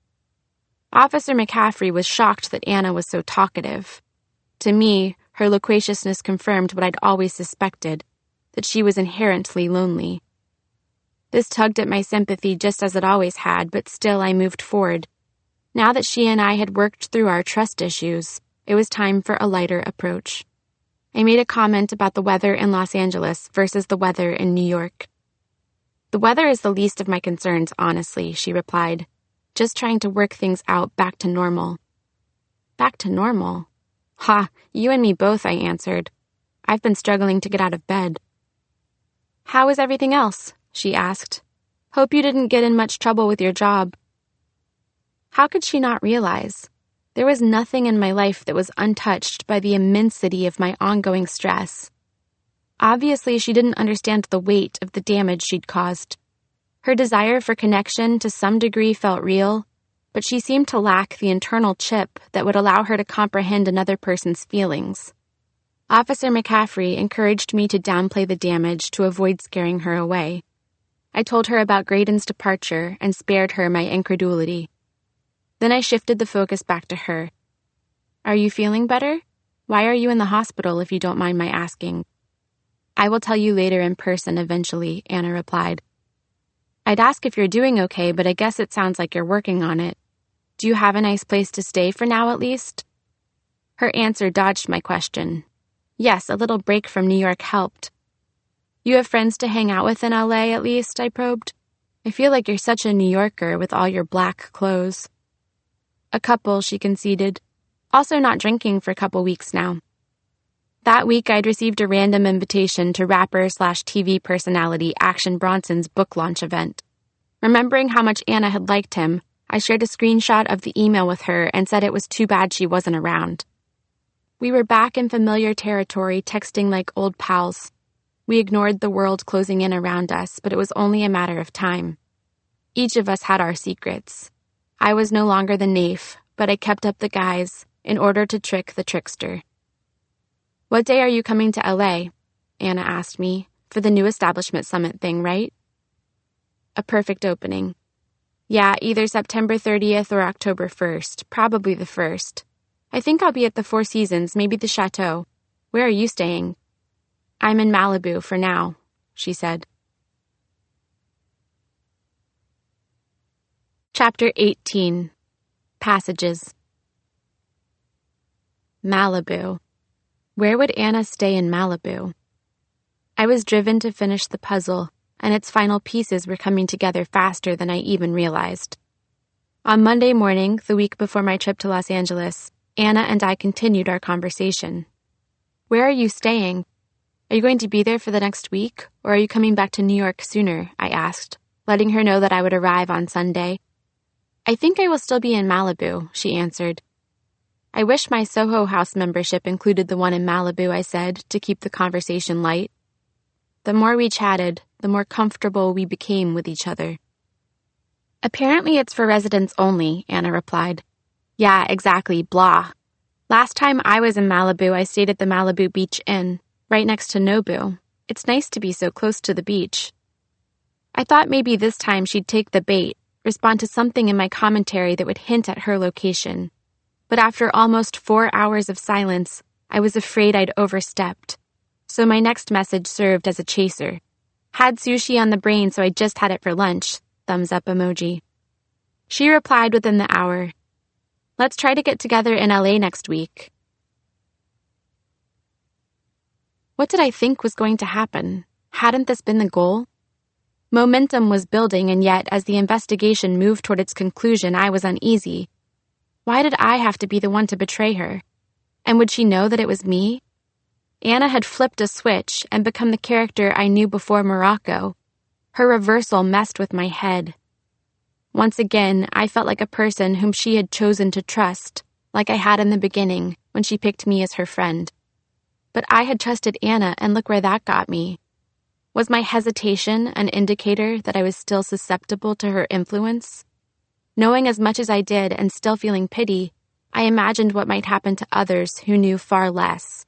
Officer McCaffrey was shocked that Anna was so talkative. To me, her loquaciousness confirmed what I'd always suspected, that she was inherently lonely. This tugged at my sympathy just as it always had, but still I moved forward. Now that she and I had worked through our trust issues, it was time for a lighter approach. I made a comment about the weather in Los Angeles versus the weather in New York. The weather is the least of my concerns, honestly, she replied. Just trying to work things out back to normal. Back to normal? Ha, you and me both, I answered. I've been struggling to get out of bed. How is everything else? She asked. Hope you didn't get in much trouble with your job. How could she not realize? There was nothing in my life that was untouched by the immensity of my ongoing stress. Obviously, she didn't understand the weight of the damage she'd caused. Her desire for connection to some degree felt real, but she seemed to lack the internal chip that would allow her to comprehend another person's feelings. Officer McCaffrey encouraged me to downplay the damage to avoid scaring her away. I told her about Graydon's departure and spared her my incredulity. Then I shifted the focus back to her. Are you feeling better? Why are you in the hospital, if you don't mind my asking? I will tell you later in person eventually, Anna replied. I'd ask if you're doing okay, but I guess it sounds like you're working on it. Do you have a nice place to stay for now at least? Her answer dodged my question. Yes, a little break from New York helped. You have friends to hang out with in L A at least, I probed. I feel like you're such a New Yorker with all your black clothes. A couple, she conceded. Also not drinking for a couple weeks now. That week, I'd received a random invitation to rapper slash T V personality Action Bronson's book launch event. Remembering how much Anna had liked him, I shared a screenshot of the email with her and said it was too bad she wasn't around. We were back in familiar territory, texting like old pals. We ignored the world closing in around us, but it was only a matter of time. Each of us had our secrets. I was no longer the naif, but I kept up the guise in order to trick the trickster. What day are you coming to L A? Anna asked me, for the new establishment summit thing, right? A perfect opening. Yeah, either September thirtieth or October first, probably the first. I think I'll be at the Four Seasons, maybe the Chateau. Where are you staying? I'm in Malibu for now, she said. Chapter eighteen. Passages. Malibu. Where would Anna stay in Malibu? I was driven to finish the puzzle, and its final pieces were coming together faster than I even realized. On Monday morning, the week before my trip to Los Angeles, Anna and I continued our conversation. Where are you staying? Are you going to be there for the next week, or are you coming back to New York sooner? I asked, letting her know that I would arrive on Sunday. I think I will still be in Malibu, she answered. I wish my Soho House membership included the one in Malibu, I said, to keep the conversation light. The more we chatted, the more comfortable we became with each other. Apparently it's for residents only, Anna replied. Yeah, exactly, blah. Last time I was in Malibu, I stayed at the Malibu Beach Inn, right next to Nobu. It's nice to be so close to the beach. I thought maybe this time she'd take the bait, respond to something in my commentary that would hint at her location. But after almost four hours of silence, I was afraid I'd overstepped. So my next message served as a chaser. Had sushi on the brain, so I just had it for lunch. Thumbs up emoji. She replied within the hour. Let's try to get together in L A next week. What did I think was going to happen? Hadn't this been the goal? Momentum was building, and yet, as the investigation moved toward its conclusion, I was uneasy. Why did I have to be the one to betray her? And would she know that it was me? Anna had flipped a switch and become the character I knew before Morocco. Her reversal messed with my head. Once again, I felt like a person whom she had chosen to trust, like I had in the beginning when she picked me as her friend. But I had trusted Anna, and look where that got me. Was my hesitation an indicator that I was still susceptible to her influence? Knowing as much as I did and still feeling pity, I imagined what might happen to others who knew far less.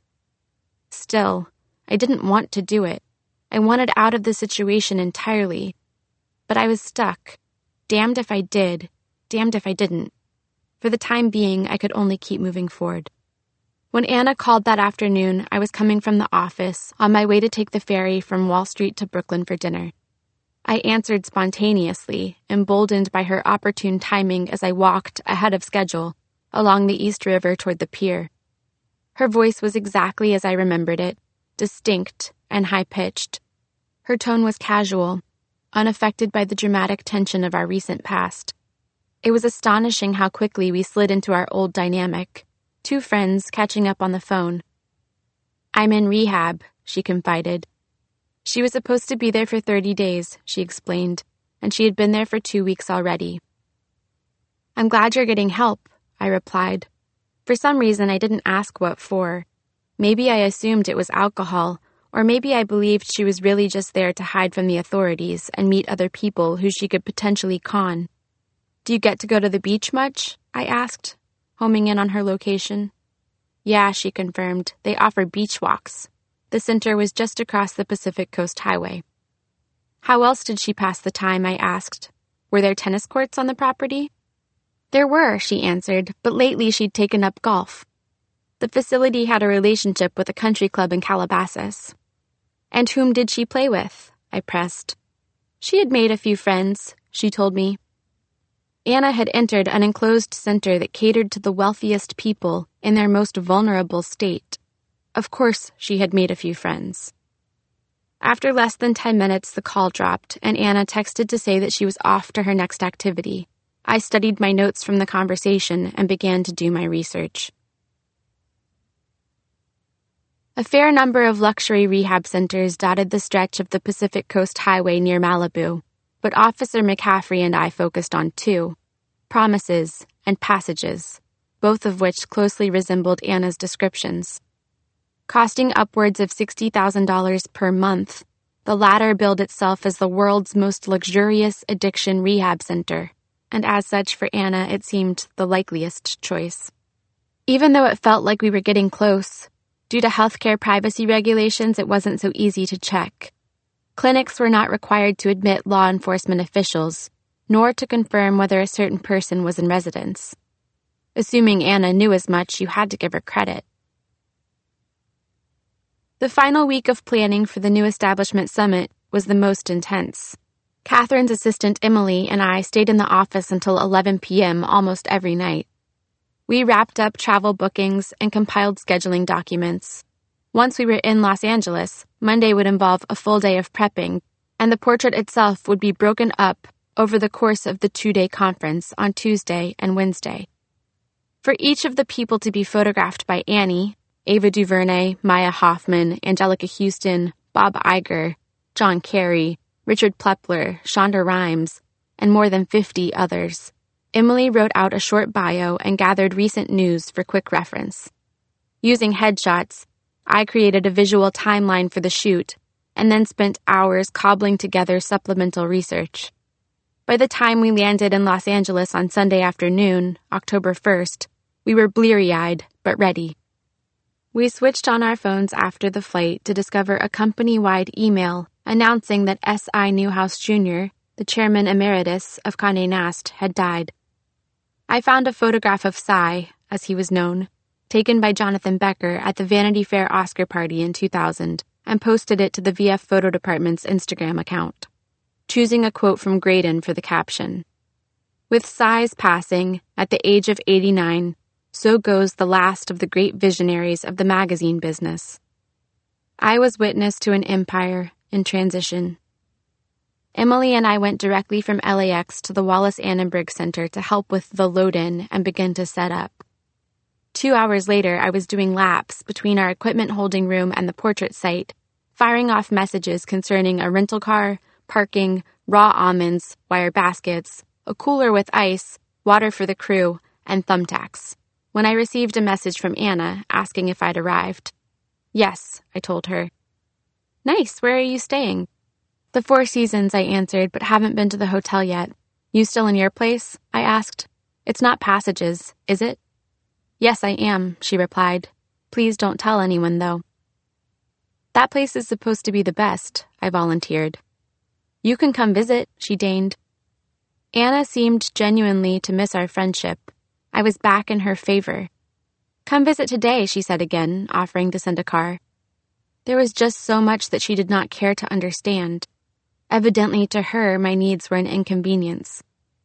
Still, I didn't want to do it. I wanted out of the situation entirely. But I was stuck. Damned if I did, damned if I didn't. For the time being, I could only keep moving forward. When Anna called that afternoon, I was coming from the office, on my way to take the ferry from Wall Street to Brooklyn for dinner. I answered spontaneously, emboldened by her opportune timing as I walked, ahead of schedule, along the East River toward the pier. Her voice was exactly as I remembered it, distinct and high-pitched. Her tone was casual, unaffected by the dramatic tension of our recent past. It was astonishing how quickly we slid into our old dynamic, two friends catching up on the phone. I'm in rehab, she confided. She was supposed to be there for thirty days, she explained, and she had been there for two weeks already. I'm glad you're getting help, I replied. For some reason, I didn't ask what for. Maybe I assumed it was alcohol, or maybe I believed she was really just there to hide from the authorities and meet other people who she could potentially con. Do you get to go to the beach much? I asked, homing in on her location. Yeah, she confirmed. They offer beach walks. The center was just across the Pacific Coast Highway. How else did she pass the time, I asked. Were there tennis courts on the property? There were, she answered, but lately she'd taken up golf. The facility had a relationship with a country club in Calabasas. And whom did she play with? I pressed. She had made a few friends, she told me. Anna had entered an enclosed center that catered to the wealthiest people in their most vulnerable state. Of course, she had made a few friends. After less than ten minutes, the call dropped, and Anna texted to say that she was off to her next activity. I studied my notes from the conversation and began to do my research. A fair number of luxury rehab centers dotted the stretch of the Pacific Coast Highway near Malibu, but Officer McCaffrey and I focused on two, Promises and Passages, both of which closely resembled Anna's descriptions. Costing upwards of sixty thousand dollars per month, the latter billed itself as the world's most luxurious addiction rehab center, and as such for Anna it seemed the likeliest choice. Even though it felt like we were getting close, due to healthcare privacy regulations it wasn't so easy to check. Clinics were not required to admit law enforcement officials, nor to confirm whether a certain person was in residence. Assuming Anna knew as much, you had to give her credit. The final week of planning for the new establishment summit was the most intense. Catherine's assistant Emily and I stayed in the office until eleven p.m. almost every night. We wrapped up travel bookings and compiled scheduling documents. Once we were in Los Angeles, Monday would involve a full day of prepping, and the portrait itself would be broken up over the course of the two-day conference on Tuesday and Wednesday. For each of the people to be photographed by Annie, Ava DuVernay, Maya Hoffman, Angelica Houston, Bob Iger, John Kerry, Richard Plepler, Shonda Rhimes, and more than fifty others. Emily wrote out a short bio and gathered recent news for quick reference. Using headshots, I created a visual timeline for the shoot and then spent hours cobbling together supplemental research. By the time we landed in Los Angeles on Sunday afternoon, October first, we were bleary-eyed but ready. We switched on our phones after the flight to discover a company-wide email announcing that S I Newhouse Junior, the chairman emeritus of Condé Nast, had died. I found a photograph of Cy, as he was known, taken by Jonathan Becker at the Vanity Fair Oscar party in two thousand, and posted it to the V F Photo Department's Instagram account, choosing a quote from Graydon for the caption. With Cy's passing, at the age of eighty-nine, so goes the last of the great visionaries of the magazine business. I was witness to an empire in transition. Emily and I went directly from L A X to the Wallace Annenberg Center to help with the load-in and begin to set up. Two hours later, I was doing laps between our equipment holding room and the portrait site, firing off messages concerning a rental car, parking, raw almonds, wire baskets, a cooler with ice, water for the crew, and thumbtacks, when I received a message from Anna asking if I'd arrived. Yes, I told her. Nice, where are you staying? The Four Seasons, I answered, but haven't been to the hotel yet. You still in your place? I asked. It's not Passages, is it? Yes, I am, she replied. Please don't tell anyone, though. That place is supposed to be the best, I volunteered. You can come visit, she deigned. Anna seemed genuinely to miss our friendship. I was back in her favor. Come visit today, she said again, offering to send a car. There was just so much that she did not care to understand. Evidently, to her, my needs were an inconvenience.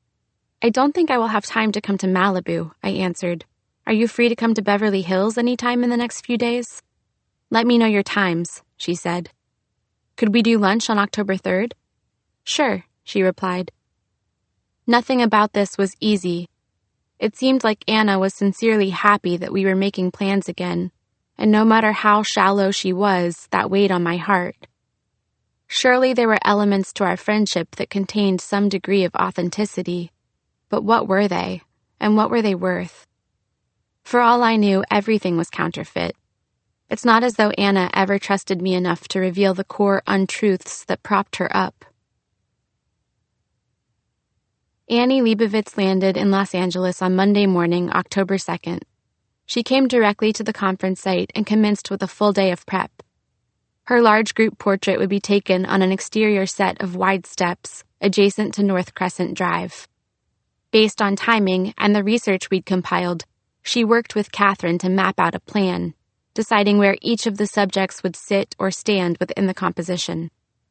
I don't think I will have time to come to Malibu, I answered. Are you free to come to Beverly Hills any time in the next few days? Let me know your times, she said. Could we do lunch on October third? Sure, she replied. Nothing about this was easy. It seemed like Anna was sincerely happy that we were making plans again, and no matter how shallow she was, that weighed on my heart. Surely there were elements to our friendship that contained some degree of authenticity, but what were they, and what were they worth? For all I knew, everything was counterfeit. It's not as though Anna ever trusted me enough to reveal the core untruths that propped her up. Annie Leibovitz landed in Los Angeles on Monday morning, October second. She came directly to the conference site and commenced with a full day of prep. Her large group portrait would be taken on an exterior set of wide steps adjacent to North Crescent Drive. Based on timing and the research we'd compiled, she worked with Catherine to map out a plan, deciding where each of the subjects would sit or stand within the composition.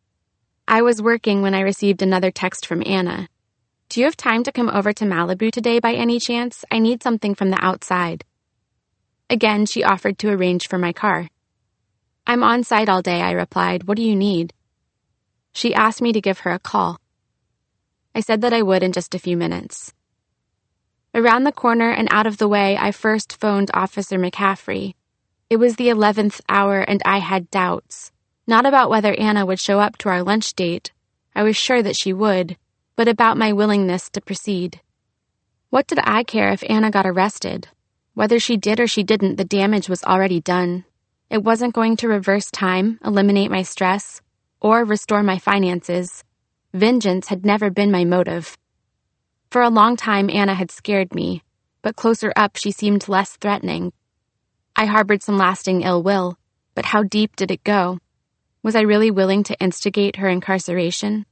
I was working when I received another text from Anna. Do you have time to come over to Malibu today by any chance? I need something from the outside. Again, she offered to arrange for my car. I'm on site all day, I replied. What do you need? She asked me to give her a call. I said that I would in just a few minutes. Around the corner and out of the way, I first phoned Officer McCaffrey. It was the eleventh hour and I had doubts. Not about whether Anna would show up to our lunch date. I was sure that she would, but about my willingness to proceed. What did I care if Anna got arrested? Whether she did or she didn't, the damage was already done. It wasn't going to reverse time, eliminate my stress, or restore my finances. Vengeance had never been my motive. For a long time, Anna had scared me, but closer up she seemed less threatening. I harbored some lasting ill will, but how deep did it go? Was I really willing to instigate her incarceration?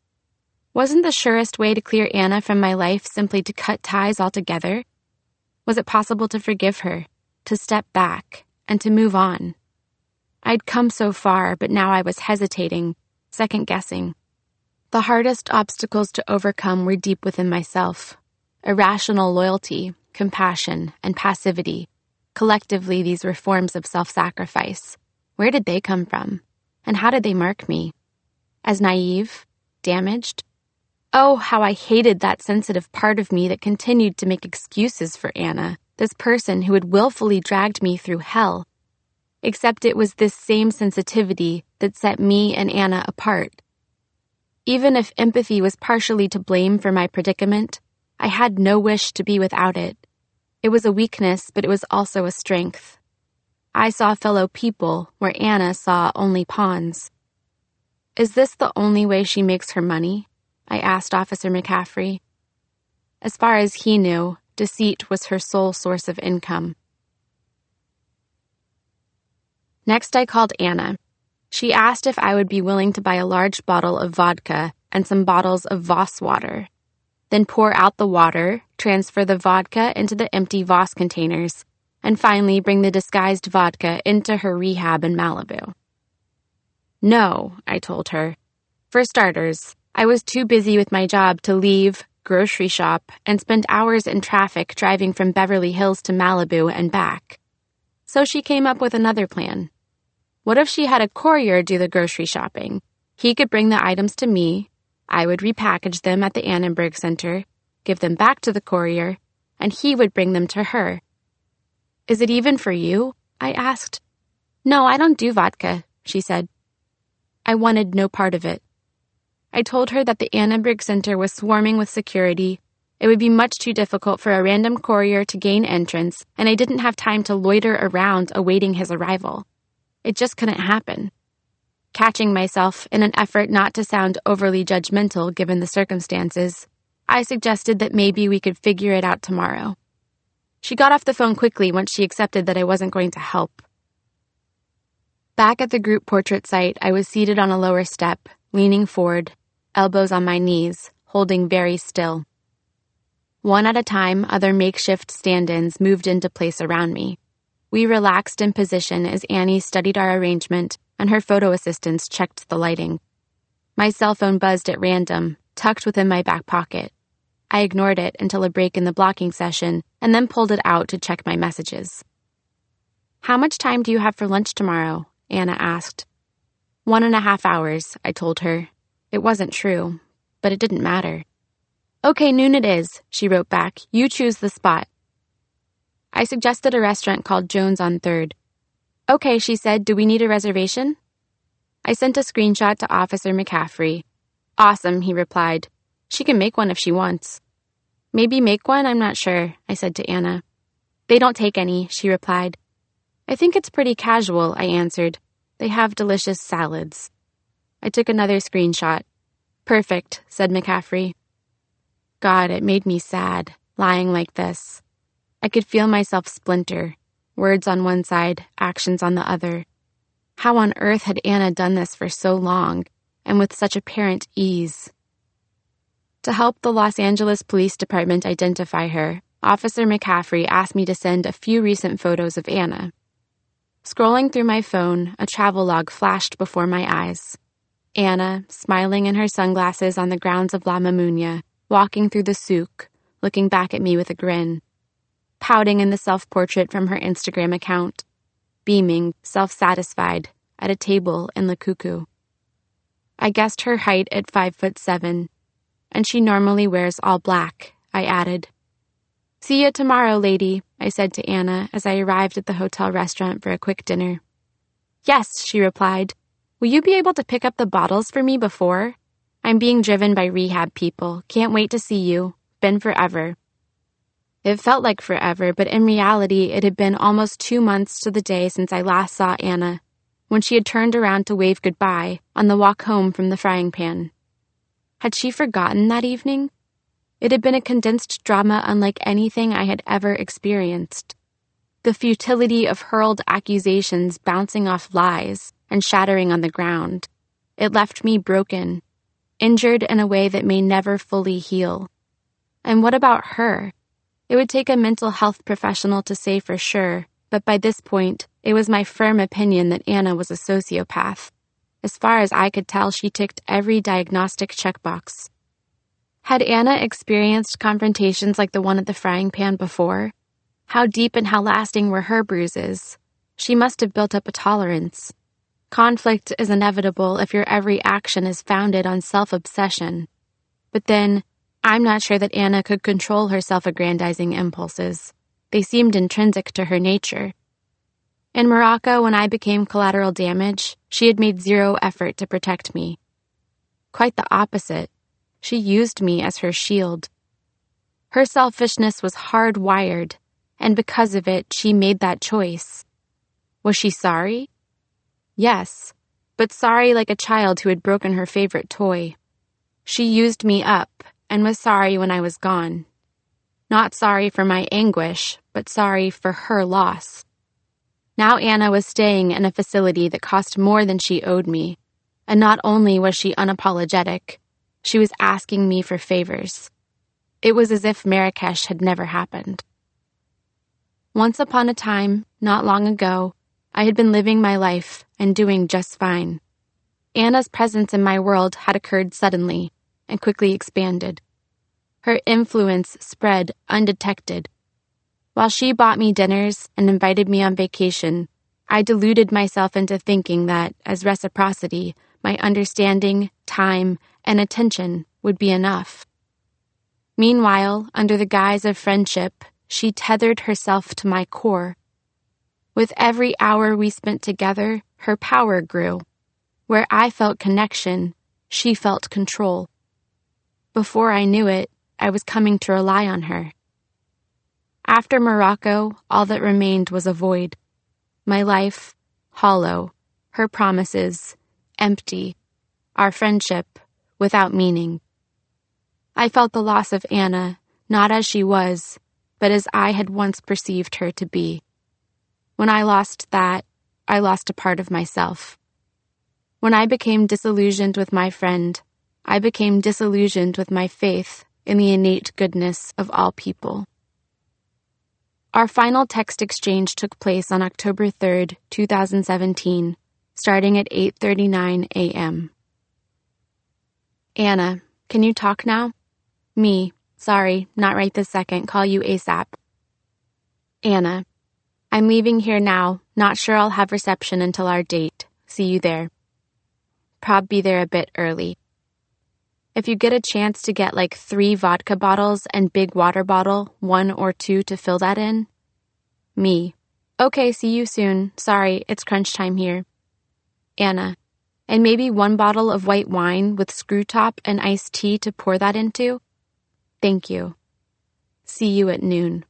Wasn't the surest way to clear Anna from my life simply to cut ties altogether? Was it possible to forgive her, to step back, and to move on? I'd come so far, but now I was hesitating, second-guessing. The hardest obstacles to overcome were deep within myself. Irrational loyalty, compassion, and passivity. Collectively, these were forms of self-sacrifice. Where did they come from? And how did they mark me? As naive? Damaged? Oh, how I hated that sensitive part of me that continued to make excuses for Anna, this person who had willfully dragged me through hell, except it was this same sensitivity that set me and Anna apart. Even if empathy was partially to blame for my predicament, I had no wish to be without it. It was a weakness, but it was also a strength. I saw fellow people where Anna saw only pawns. "Is this the only way she makes her money?" I asked Officer McCaffrey. As far as he knew, deceit was her sole source of income. Next, I called Anna. She asked if I would be willing to buy a large bottle of vodka and some bottles of Voss water, then pour out the water, transfer the vodka into the empty Voss containers, and finally bring the disguised vodka into her rehab in Malibu. "No," I told her. "For starters, I was too busy with my job to leave, grocery shop, and spend hours in traffic driving from Beverly Hills to Malibu and back." So she came up with another plan. What if she had a courier do the grocery shopping? He could bring the items to me, I would repackage them at the Annenberg Center, give them back to the courier, and he would bring them to her. "Is it even for you?" I asked. "No, I don't do vodka," she said. I wanted no part of it. I told her that the Annenberg Center was swarming with security. It would be much too difficult for a random courier to gain entrance, and I didn't have time to loiter around awaiting his arrival. It just couldn't happen. Catching myself in an effort not to sound overly judgmental given the circumstances, I suggested that maybe we could figure it out tomorrow. She got off the phone quickly once she accepted that I wasn't going to help. Back at the group portrait site, I was seated on a lower step, leaning forward, elbows on my knees, holding very still. One at a time, other makeshift stand-ins moved into place around me. We relaxed in position as Annie studied our arrangement and her photo assistants checked the lighting. My cell phone buzzed at random, tucked within my back pocket. I ignored it until a break in the blocking session and then pulled it out to check my messages. "How much time do you have for lunch tomorrow?" Anna asked. One and a half hours, I told her. It wasn't true, but it didn't matter. "Okay, noon it is," she wrote back. "You choose the spot." I suggested a restaurant called Jones on third. "Okay," she said. "Do we need a reservation?" I sent a screenshot to Officer McCaffrey. "Awesome," he replied. "She can make one if she wants." "Maybe make one? I'm not sure," I said to Anna. "They don't take any," she replied. "I think it's pretty casual," I answered. "They have delicious salads." I took another screenshot. "Perfect," said McCaffrey. God, it made me sad, lying like this. I could feel myself splinter, words on one side, actions on the other. How on earth had Anna done this for so long, and with such apparent ease? To help the Los Angeles Police Department identify her, Officer McCaffrey asked me to send a few recent photos of Anna. Scrolling through my phone, a travelogue flashed before my eyes. Anna, smiling in her sunglasses on the grounds of La Mamunia, walking through the souk, looking back at me with a grin. Pouting in the self-portrait from her Instagram account. Beaming, self-satisfied, at a table in Le Cuckoo. I guessed her height at five foot seven, and she normally wears all black, I added. "See you tomorrow, lady," I said to Anna as I arrived at the hotel restaurant for a quick dinner. "Yes," she replied. "Will you be able to pick up the bottles for me before? I'm being driven by rehab people. Can't wait to see you. Been forever." It felt like forever, but in reality it had been almost two months to the day since I last saw Anna, when she had turned around to wave goodbye on the walk home from the frying pan. Had she forgotten that evening? It had been a condensed drama unlike anything I had ever experienced. The futility of hurled accusations bouncing off lies and shattering on the ground. It left me broken, injured in a way that may never fully heal. And what about her? It would take a mental health professional to say for sure, but by this point, it was my firm opinion that Anna was a sociopath. As far as I could tell, she ticked every diagnostic checkbox. Had Anna experienced confrontations like the one at the frying pan before? How deep and how lasting were her bruises? She must have built up a tolerance. Conflict is inevitable if your every action is founded on self-obsession. But then, I'm not sure that Anna could control her self-aggrandizing impulses. They seemed intrinsic to her nature. In Morocco, when I became collateral damage, she had made zero effort to protect me. Quite the opposite. She used me as her shield. Her selfishness was hardwired, and because of it, she made that choice. Was she sorry? Yes, but sorry like a child who had broken her favorite toy. She used me up and was sorry when I was gone. Not sorry for my anguish, but sorry for her loss. Now Anna was staying in a facility that cost more than she owed me, and not only was she unapologetic, she was asking me for favors. It was as if Marrakesh had never happened. Once upon a time, not long ago, I had been living my life and doing just fine. Anna's presence in my world had occurred suddenly and quickly expanded. Her influence spread undetected. While she bought me dinners and invited me on vacation, I deluded myself into thinking that, as reciprocity, my understanding, time, and attention would be enough. Meanwhile, under the guise of friendship, she tethered herself to my core. With every hour we spent together, her power grew. Where I felt connection, she felt control. Before I knew it, I was coming to rely on her. After Morocco, all that remained was a void. My life, hollow. Her promises, empty. Our friendship, without meaning. I felt the loss of Anna, not as she was, but as I had once perceived her to be. When I lost that, I lost a part of myself. When I became disillusioned with my friend, I became disillusioned with my faith in the innate goodness of all people. Our final text exchange took place on October third, two thousand seventeen, starting at eight thirty-nine a.m. Anna, can you talk now? Me, sorry, not right this second, call you ASAP. Anna, I'm leaving here now, not sure I'll have reception until our date. See you there. Prob be there a bit early. If you get a chance to get like three vodka bottles and big water bottle, one or two to fill that in. Me. Okay, see you soon. Sorry, it's crunch time here. Anna. And maybe one bottle of white wine with screw top and iced tea to pour that into? Thank you. See you at noon.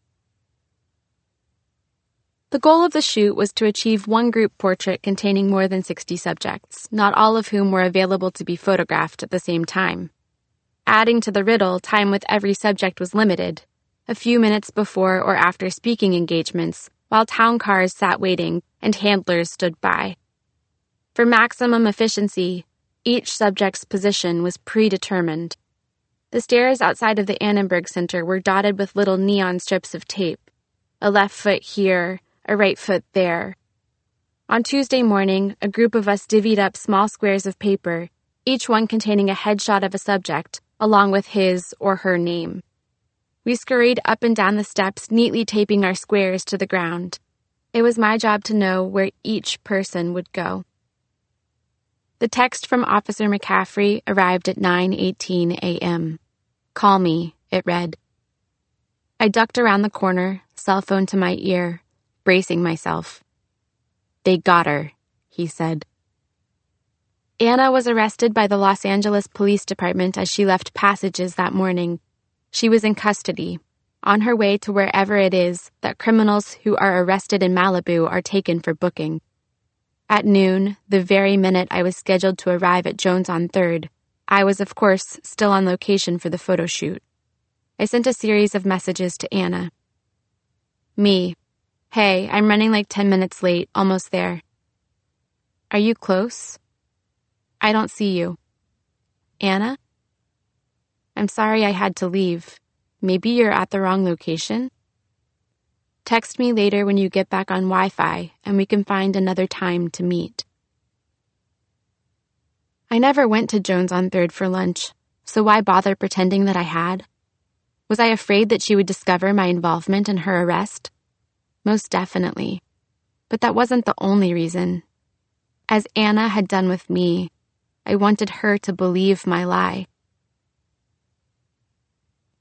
The goal of the shoot was to achieve one group portrait containing more than sixty subjects, not all of whom were available to be photographed at the same time. Adding to the riddle, time with every subject was limited, a few minutes before or after speaking engagements, while town cars sat waiting and handlers stood by. For maximum efficiency, each subject's position was predetermined. The stairs outside of the Annenberg Center were dotted with little neon strips of tape, a left foot here, a right foot there. On Tuesday morning, a group of us divvied up small squares of paper, each one containing a headshot of a subject, along with his or her name. We scurried up and down the steps, neatly taping our squares to the ground. It was my job to know where each person would go. The text from Officer McCaffrey arrived at nine eighteen a.m. Call me, it read. I ducked around the corner, cell phone to my ear, bracing myself. They got her, he said. Anna was arrested by the Los Angeles Police Department as she left Passages that morning. She was in custody, on her way to wherever it is that criminals who are arrested in Malibu are taken for booking. At noon, the very minute I was scheduled to arrive at Jones on third, I was, of course, still on location for the photo shoot. I sent a series of messages to Anna. Me. Hey, I'm running like ten minutes late, almost there. Are you close? I don't see you. Anna? I'm sorry I had to leave. Maybe you're at the wrong location? Text me later when you get back on Wi-Fi and we can find another time to meet. I never went to Jones on third for lunch, so why bother pretending that I had? Was I afraid that she would discover my involvement in her arrest? Most definitely. But that wasn't the only reason. As Anna had done with me, I wanted her to believe my lie.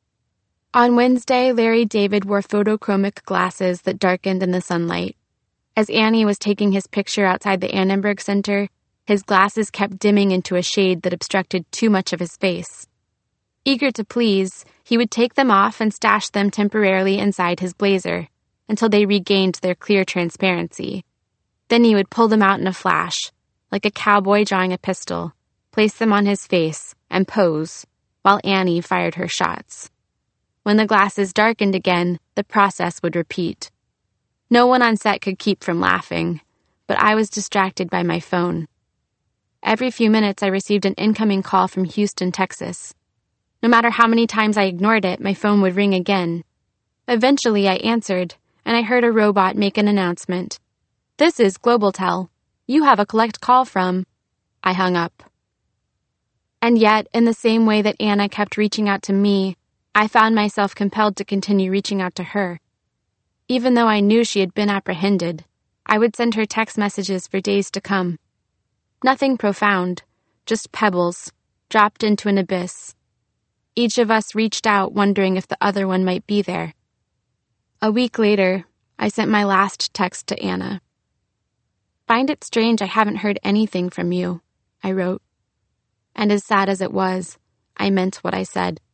On Wednesday, Larry David wore photochromic glasses that darkened in the sunlight. As Annie was taking his picture outside the Annenberg Center, his glasses kept dimming into a shade that obstructed too much of his face. Eager to please, he would take them off and stash them temporarily inside his blazer, until they regained their clear transparency. Then he would pull them out in a flash, like a cowboy drawing a pistol, place them on his face, and pose, while Annie fired her shots. When the glasses darkened again, the process would repeat. No one on set could keep from laughing, but I was distracted by my phone. Every few minutes I received an incoming call from Houston, Texas. No matter how many times I ignored it, my phone would ring again. Eventually I answered, and I heard a robot make an announcement. "This is GlobalTel. You have a collect call from..." I hung up. And yet, in the same way that Anna kept reaching out to me, I found myself compelled to continue reaching out to her. Even though I knew she had been apprehended, I would send her text messages for days to come. Nothing profound, just pebbles, dropped into an abyss. Each of us reached out wondering if the other one might be there. A week later, I sent my last text to Anna. "Find it strange I haven't heard anything from you," I wrote. And as sad as it was, I meant what I said.